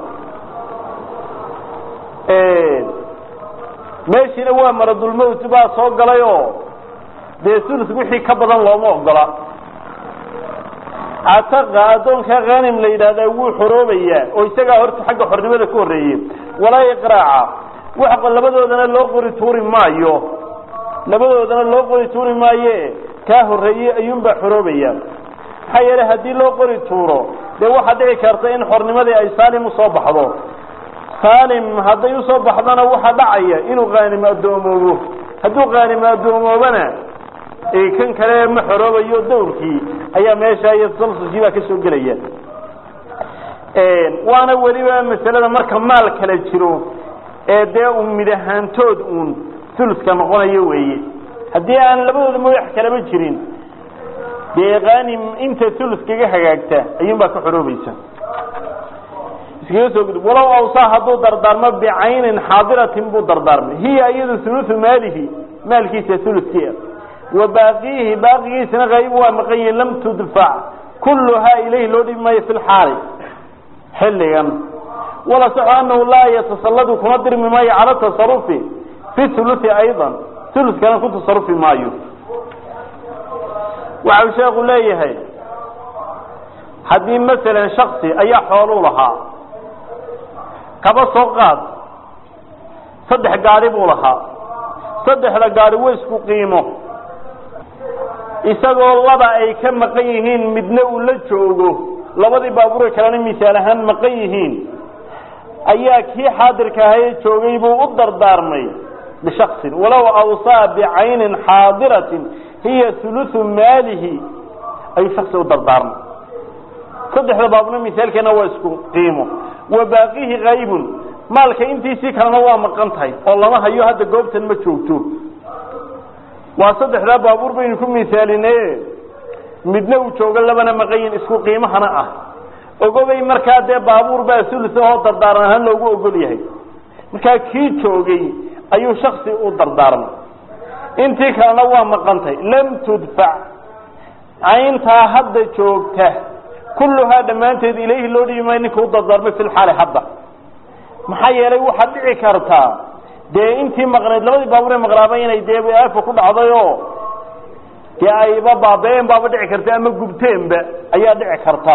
meeshiina waa maradulmawt baa soo galay oo dee sulus wixii ka badan looma ogola cataqa addoonka hanim la yidhaahdaa wuu xoroobayaa oo isagaa horta xagga xornimada ku horreeyey walaa iqraaca wax labadoodana loo qori tuuri maayo maaye kaa horreeyey ayuunbaa xoroobaya maxaa yeelay haddii loo qori tuuro dee waxaa dhici karta in xornimadii ay saalim usoo baxdo saalim hadday usoo baxdana waxaa dhacaya inuu hanim addoomoobo hadduu hanim addoomoobana kan kale ma xoroobayo dawrkii ayaa meesha iyo tasalsuskii baa kasoo gelaya waana weliba masalada marka maal kala jiro ee dee un mid ahaantood uun thuluska noqonayo weeye haddii aan labadooda magax kalaba jirin dee hanim inta thulus kaga hagaagta ayuunbaa ka xoroobaysa iskaga soo gudub walow awsaa hadduu dardaarmo bicaynin xaadiratin buu dardaarmay hiya iyadu thuluthu maalihi maalkiisa thuluskii وباقيه باقيه سنة غيب ومقين لم تدفع كلها إليه لو دي ما في الحال حليا ولا صح أنه لا يتصلد كمدر مما على التصرف في الثلث أيضا ثلث كان كنت تصرف مايو وعوشاق لا يهي حدين مثلا شخصي أي حولو لها كبا صغاد صدح قارب لها صدح لقارب ويسكو قيمه isagoo laba ay ka maqan yihiin midna uu la joogo labadii baabuur kalena misaal ahaan maqan yihiin ayaa kii xaadirka ahaa joogay buu u dardaarmay لشخص ولو أوصى بعين حاضرة هي ثلث ماله أي شخص الدردار صدح لبابنا مثال كان واسكو قيمه وباقيه غيب مالك انتي سيكرنا ومقنتهي والله ما هيو هذا قوبة ما تشوفتوه وصدح لبابور بينكم مثالين midna jooga labana maqayn isku qiimahana ah ogobay markaa de baabuur baa sulsoo dardaaran loogu ogol yahay markaa kii joogay ayuu shakhsi u dardaaran intii kalena waa maqantay lam tudfa aynta hadda joogta kulluha dhamaanteed ilayhi loo dhiibay ninkuu dardaarmay fil xaal hadda maxay yeelay waxa dhici kartaa de intii maqnayd labadii baabuur ee maqraabay inay deebay afa ku dhacdayo ay baabeen baaba dhici kartaa ama gubteenba ayaa dhici karta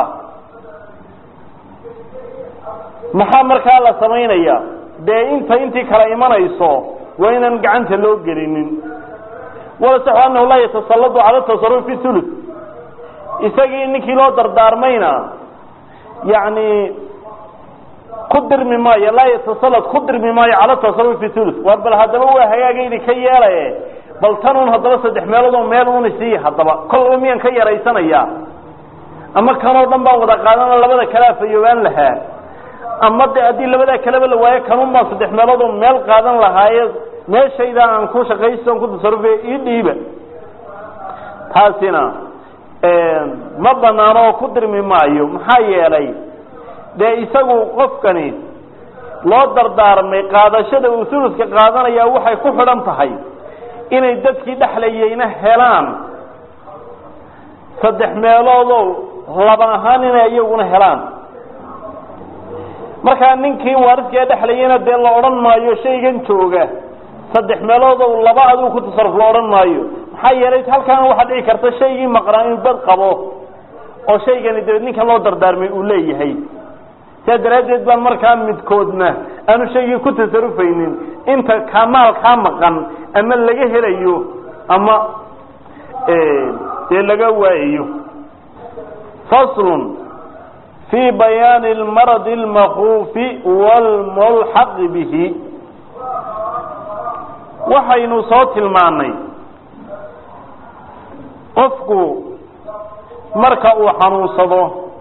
maxaa markaa la sameeynaya de intii kala imanayso waa inaan gacanta loo gelinin wala saxaanahu la yatasalladu ala tasarruf fi thuluth isagii ninkii loo dardaarmayna yaani qadirmi ma la yatasallad qadirmi ma ala tasarruf fi thuluth wa bal hadaba waa hagaagaydi ka yeelay bal tanun hadaba saddex meelood oo meel uun isii hadaba kol miyan ka yaraysanaya ama kanoo dhan baan wada qaadana labada kala fayooban lahaa ama hadii labada kala la waayo kanun baan saddex meelood oo meel qaadan lahaaye meeshayda aan ku shaqaysto ku tasarrufay ii dhiiba taasina ma banaano ku dirmi maayo maxaa yeelay de isagu qofkani loo dardaarmay qaadashada uu suluska qaadanaya waxay ku xidhan tahay inay dadkii dhaxlayayna helaan saddex meelood oo laba ahaan inay iyaguna helaan marka ninkii waariska dhaxlayayna de la oran maayo shaygan jooga saddex meelood oo laba adigu ku tasarruf la oran maayo maxay yeelay halkan waxa dhici karta shaygii maqraan inuu dad qabo oo shaygani dad ninka loo dardaarmay uu leeyahay sadaradeed baan markaa midkoodna aanu shaygii ku tasarrufaynin inta kamaal ka maqan ama laga helayo ama laga waayo faslun fi bayan al-marad al-makhuf wal-mulhaq bihi waxaynu soo tilmaanay qofku marka uu xanuunsado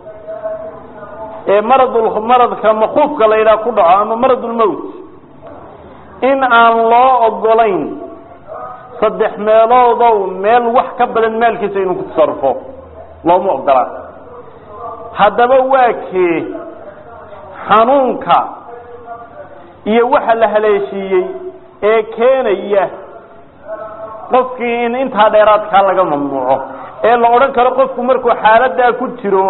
maradka makhufka la ila ku dhaco ama maradul mawt in aan loo ogolayn saddex meelood oo meel wax ka badan maalkiisa inuu ku tasarrufo looma ogola hadaba waakee xanuunka iyo waxa la haleeshiyay ee keenaya qofkii in inta dheeraadka laga mamnuuco ee la oran karo qofku markuu xaaladda ku jiro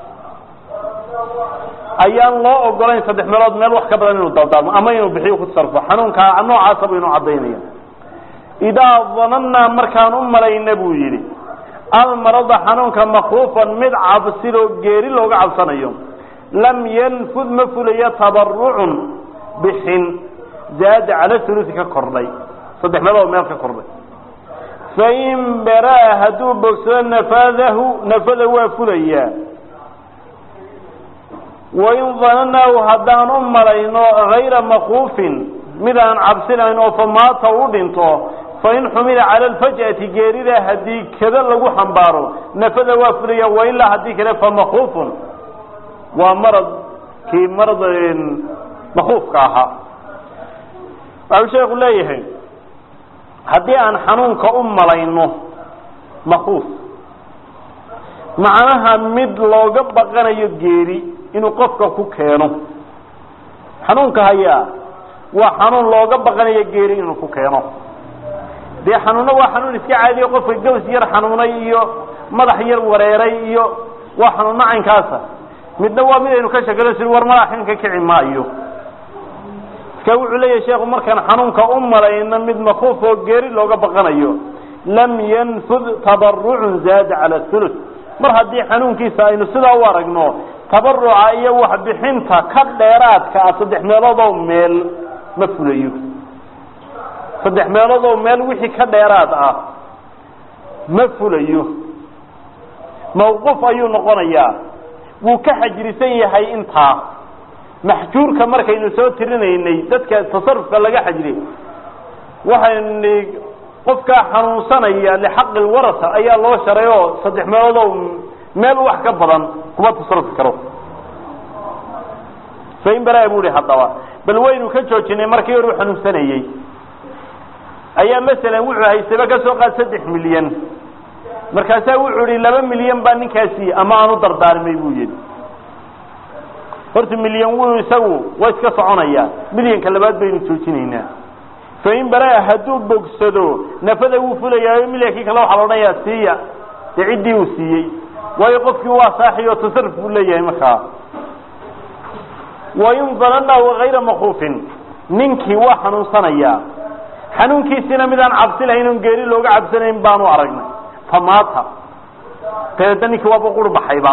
ayaan loo ogolayn saddex meelood meel wax ka badan inuu dardaarmo ama inuu bixiyo ku tasarrufo xanuunka noocaas ah inuu cadeynaya idaa dhanna markaan u malayna buu yiri al marada xanuunka makhufan mid cabsiro geeri looga cabsanayo lam yanfud mafulaya tabarru'un bixin zaad ala thuluth ka kordhay saddex meelood meel ka kordhay fain baraa haduu bogso nafada waa fulaya وإن ظنناه هدان ملينو غير مخوف مدان عبسنين فمات ودنتو فإن حمل على الفجأة جيريدا هدي كذا لغو حنبارو نفذ وافريا وإلا هدي كذا فمخوف ومرض كي مرض مخوف كاها الشيخ الله يهي هدي أن حنونك ملينو مخوف معناها مد لوغا بقنايو جيري inuu qofka ku keeno xanuunka haya waa xanuun looga baqanayo geeri inuu ku keeno de xanuuna waa xanuun iska caadi ah qofka gaws yar xanuunay iyo madax yar wareeray iyo waa xanuun caynkaasa midna waa mid aynu ka shaqeeyno si war madaxinka kici maayo ka wuxuu leeyahay sheekhu markaan xanuunka u malayna mid makhuf oo geeri looga baqanayo lam yanfud tabarru'un zaad ala thuluth mar hadii xanuunkiisa aynu sida u aragno tabarruca iyo wax bixinta ka dheeraadka saddex meelood oo meel ma fulayo saddex meelood oo meel wixii ka dheeraad ah ma fulayo mawquf ayuu noqonayaa wuu ka xajrisan yahay inta maxjuurka markaynu soo tirinaynay dadka tasarrufka laga xajriyo waxaan qofka xanuunsanaya lixaq alwarasa ayaa loo shareeyo saddex meelood oo meel wax ka badan kuma tasarruf karo fayn baraa buu hadaba bal waynu ka joojinay markii uu xanuunsanayay ayaa mesela wuxuu haystay ka soo qaad 3 milyan markaas wuxuu yiri 2 milyan baa ninkaasi ama aanu dardaarmay buu yiri horta milyan wuu isagu way iska soconaya milyanka labaad baynu joojinaynaa fayn baraa haduu bogsado nafada uu fulayaa milyankii kale waxa la dhanayaa siiya cidii uu siiyay way qofkii waa saaxiyo tasarruf u leeyahay markaa وإن ظننا وغير مخوف ننكي وحنون صنيا حنون كيسنا مدان عبسل هينون قيري لوغا عبسلين بانو عرقنا فماتها قيدنك وابقور بحيبا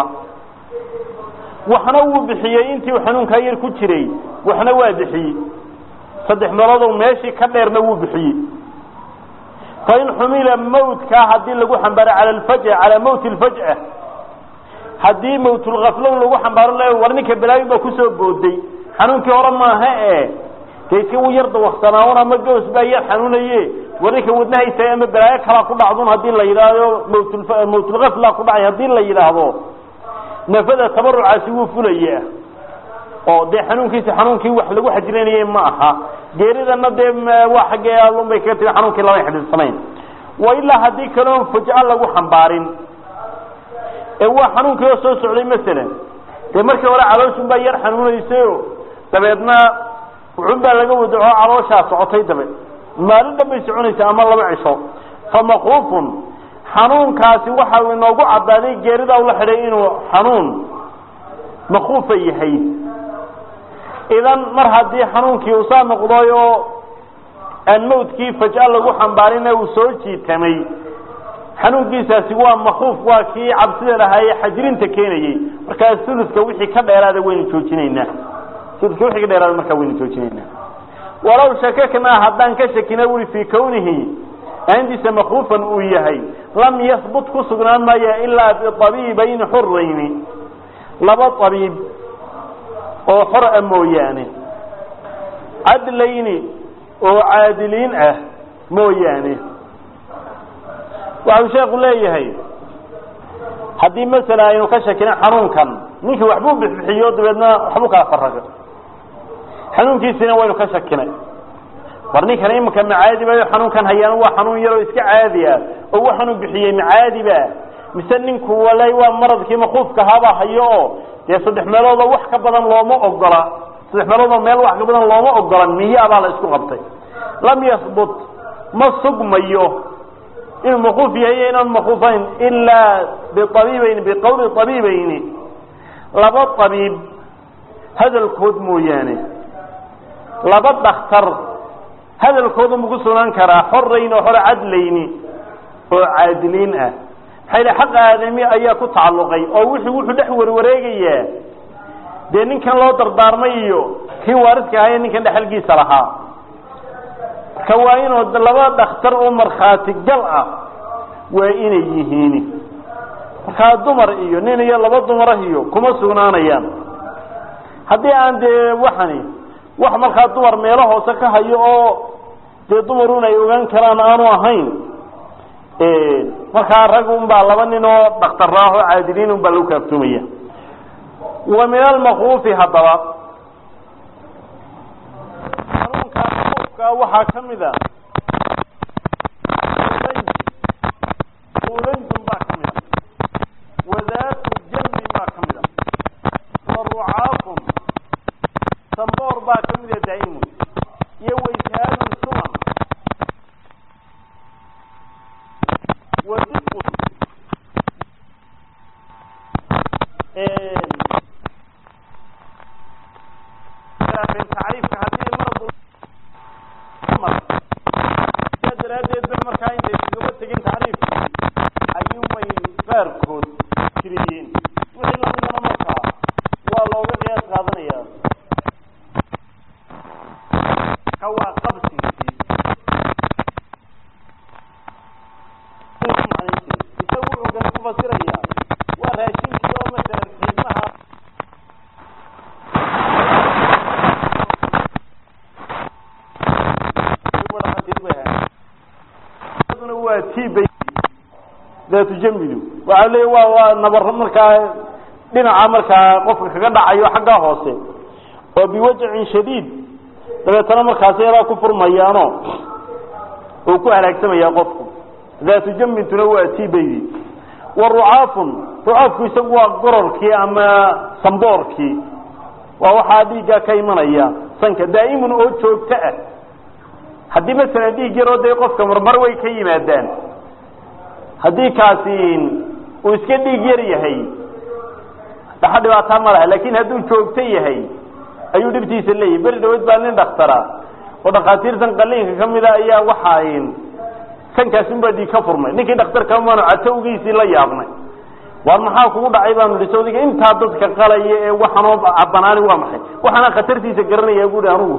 وحنو بحيي انتي وحنون كاير كتشري وحنو بحيي صدح مرضو ماشي كدير نو بحيي فإن حميل موت كاحدي لغو حنبار على الفجأة على موت الفجأة haddii mawtul ghaflo lagu xambaaran lahayo warninka balaayo ba ku soo booday xanuunkii hore ma aha kaysi uu yarda waqtanaawna ma goos baa yar xanuunaye warninka wadnahaysa ama balaayo kala ku dhacdo hadii la yiraahdo mawtul ghafla ku dhacay hadii la yiraahdo nafada tabarrucaasi uu fulaya oo de xanuunkii wax lagu xajireenayay ma aha geeridana de wax xageeyo bay ka tii xanuunkii la xidhiidhsanayn wa illa hadii kaloon fujaa lagu xambaarin waa xanuunkii soo socday mesela de markii hore calooshin baa yar xanuunaysay dabeedna wuxuu baa laga wado caloosha socotay dabeed maalin dambay soconaysa ama laba cisho famaqufun xanuunkaasi waxa uu inoogu cadaaday geerida uu la xidhay inuu xanuun maquf yahay idan mar hadii xanuunkii uu soo noqdayo aan mawdkii fajaa lagu xambaarin uu soo jiitamay xanuunkiisaasi waa maquf waa kii cabsida lahaay xajrinta keenayay marka suludka wixii ka dheeraada waynu joojinaynaa suludka wixii ka dheeraada marka waynu joojinaynaa walaw shakakna hadan ka shakina wuri fi kawnihi عندي مخوفا وياهي لم يثبت كسغنان ما إلا بطبيبين حرين لبا طبيب أو حر موياني عدلين أو عادلين موياني وعو شيخ ليهي حدي مثلا إنه كشكنا حنون كان نيك وحبوب بحيوت بدنا وحبوك أفرق حنون كيسنا وينه كشكنا warni kale imka macaadi baa xanuunkan hayaan waa xanuun yar oo iska caadi ah oo xanuun bixiyay macaadi baa misaninku walay waa maradkii maqufka haba hayo ee saddex meelood wax ka badan looma ogola saddex meelood meel wax ka badan looma ogola miyaa baa la isku qabtay lam yasbut masugmayo in maquf yahay inaan maqufayn illa bi tabibayn bi qawli tabibayn laba tabib hada alqud mooyaane laba dhakhtar هذا الكود مقصودان كرا حرين وحر عدلين وعادلين حيل حق آدمي أيها كتعلقي أو وحي دحور وريقيا دين كان لو دردارميو كي وارد كهاي إن كان دحلقي صراحة كواين ودلبات اختر أمر خاتق جلعة وإن يهيني خات دمر إيو نين يلا بدمر إيو كما سغنان أيام هدي عند وحني wax marka dumar meelo hoose ka hayo oo de dumaruna ay ogaan karaan aanu ahayn marka rag un baa laba nin oo dhakhtar raaxo caadiliin un baa lagu kaaftumaya wa min al maquf hadaba xanuunka qofka waxa kamida ulanjum baa kamida wadaatu jambi baa kamida warucaafun سمبور با كمية دائم يويتان السمم والدفق من تعريف هذه المرض المرض قادر هذا يدبر مركاين قبل تجين تعريف أيوم غير كود كريين وحين لما مركا والله قياس غاضنيا هو قبسي يسوي عقد مفسرية وراشين كيلو مثلا حينها يبغى خطير بها tiibay ذات جنبه وعليه ونبر مركا dhinaca markaa qofka kaga dhacayo xagga hoose oo biwajcin shadiid dabeetana markaas yaraa ku furmayaano oo ku halaagsamaya qofku ذات جنب waa tiibay rucaafku isagu waa gororkii ama samboorkii waa waxa dhiiga ka imanaya sanka daa'iman oo joogta ah hadii mesela dhiig yar oo day qofka marmar way ka yimaadaan hadii kaasiin uu iska dhiig yar yahay waxa dhibaato ma laha laakiin haduu joogto yahay ayuu dhibtiisa leeyahay bari dawad baa nin dhaktara oo dhaqaatiirtan qaliinka kamida ayaa waxaan sankaas in baadii ka furmay ninkii dhakhtarka maanu catowgiisii la yaabnay war maxaa kugu dhacay baan dhisoodiga inta dadka qalaya ee waxaan oo cabanaani waa maxay waxana khatartiisa garanaya guud anugu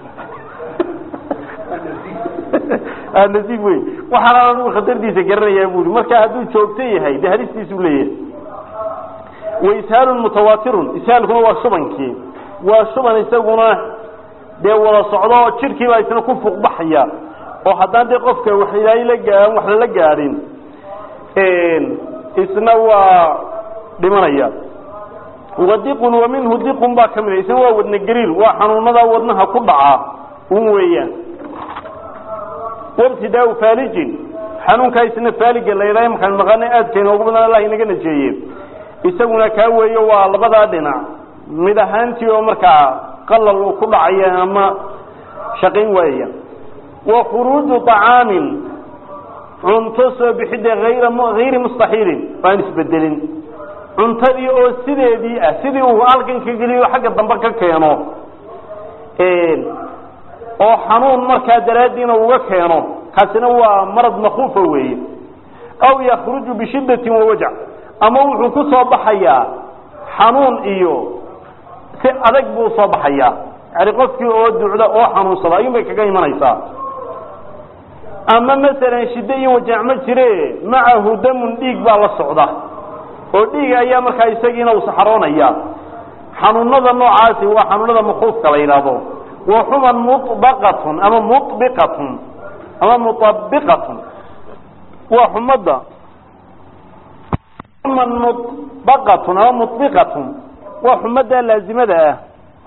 nasiib weyn waxana anugu khatartiisa garanaya guud marka haduu joogto yahay dahristiisu leeyahay وإسهال متواتر إسهال كنا وشبنكي وشبن يسوونه ده ولا صعداء شركي ما يسنا كفق بحيا وحتى ده قفك وحيلاي وحلا لجارين إسنوا دمريا وضيق ومنه ضيق باكمل إسنوا ودن الجريل وحنون ذا ودنها كبعة ومويا وابتداء فالج حنون كايسنا فالج اللي لا يمكن مغني أذكر وقبلنا الله ينقل الجيب isaguna ka weeyo waa labada dhinac mid ahaantii oo markaa qalal uu ku dhacay ama shaqin weeyo wa khuruuj ta'aamin cunto bixida غير مستحيل baan isbedelin cuntadii oo sideedii ah sidii uu halkan ka geliyo xagga dambe ka keeno oo xanuun markaa daraadiina uga keeno kaasina waa marad makhuufa weeyo aw yakhruju bi shiddatin wa wajع ama wuxuu ku soo baxayaa xanuun iyo si adag buu soo baxayaa yani qofkii oo ducda oo xanuunsada ayuu kaga imanaysaa ama mesela shidda iyo wajacma jire maahu damun dhiig baa la socda oo dhiig ayaa markaa isagiina uu saxaroonaya xanuunada noocaasi waa xanuunada makhuufka la yiraahdo waa xuman mutbaqatun ama mutbiqatun ama mutabbiqatun waa xumada من مطبقة أو مطبقة وحمدها لازمة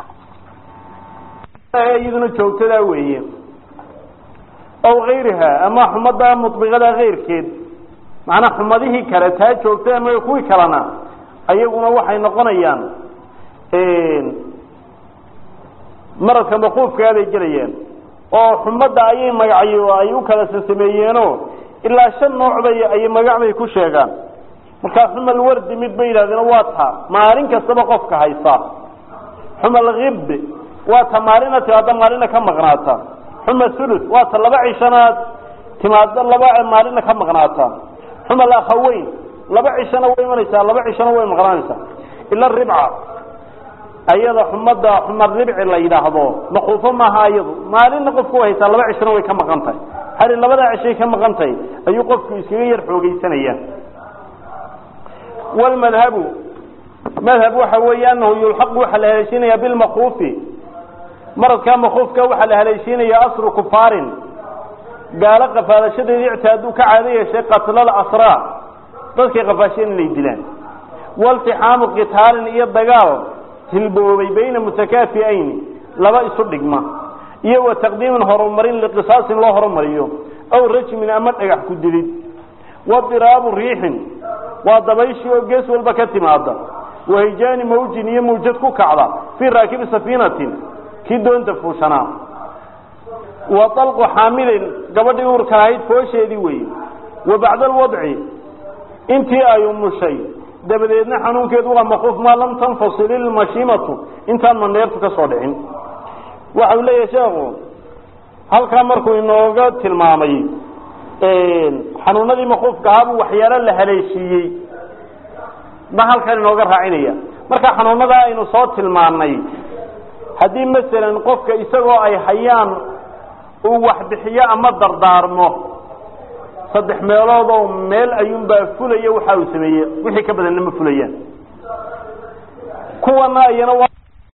يذن الشوكة وهي أو غيرها أما حمدها مطبقة غير كده معنى حمده كرتها شوكة ما يكوي كلنا أيقون وحي نقنيان مرة كمقوف كهذا الجريان أو حمدها أي مقعيو أيو كلا سسميينو إلا شن نوع بي أي مقعمي كشيغان marka xumal wardi mid bayraadina waa taa maalin kasta qofka haysta xumal ghib waa tamaarinta hada maalina ka maqnaata xumal sulus waa ta laba cishanaad timaada laba maalina ka maqnaata xumal akhaweyn laba cishana way imanaysaa laba cishana way maqnaanaysaa illa rib'a ayada xumada xumal rib'i la yiraahdo maqoofo ma haayado maalina qofku haysta laba cishana way ka maqantahay hal labada cishay ka maqantahay ayuu qofku iskaga yar xoogeysanaya والمذهب مذهب وحوي أنه يلحق وحلهلشين بالمخوف مرض كان مخوف وحلهلشين أسر كفار قال قفالشد يعتادوا كعادية شيء قتل الأسراء تذكي قفاشين ليدلان والتحام قتال يبدقال هلبوبي بين متكافئين لبا يصدق ما يو تقديم هرمرين لقصاص الله هرمريو أو رجم من أمر أجح كدليد واضراب الريح وضبيشي وجس والبكت ماذا وهيجان موج يموجد كعلا في راكب سفينة كدون تفوشنا وطلق حامل قبل يوركايد فوشي دي وي وبعد الوضع انت ايوم شيء دبلنا حنون كدو مخوف ما لم تنفصل المشيمه انت من نيرتك سودعين waxau leeyahay sheekhu halka markuu inooga tilmaamay xanuunadii maqoofka abu waxyaalo la haleeshiyay ma halkan inooga raacinaya marka xanuunada aynu soo tilmaanay hadii mesela qofka isagoo ay hayaan uu wax bixiyo ama dardaarmo saddex meelood oo meel ayuun baa fulaya waxa uu sameeyay wixii ka badan ma fulayaan kuwana ayana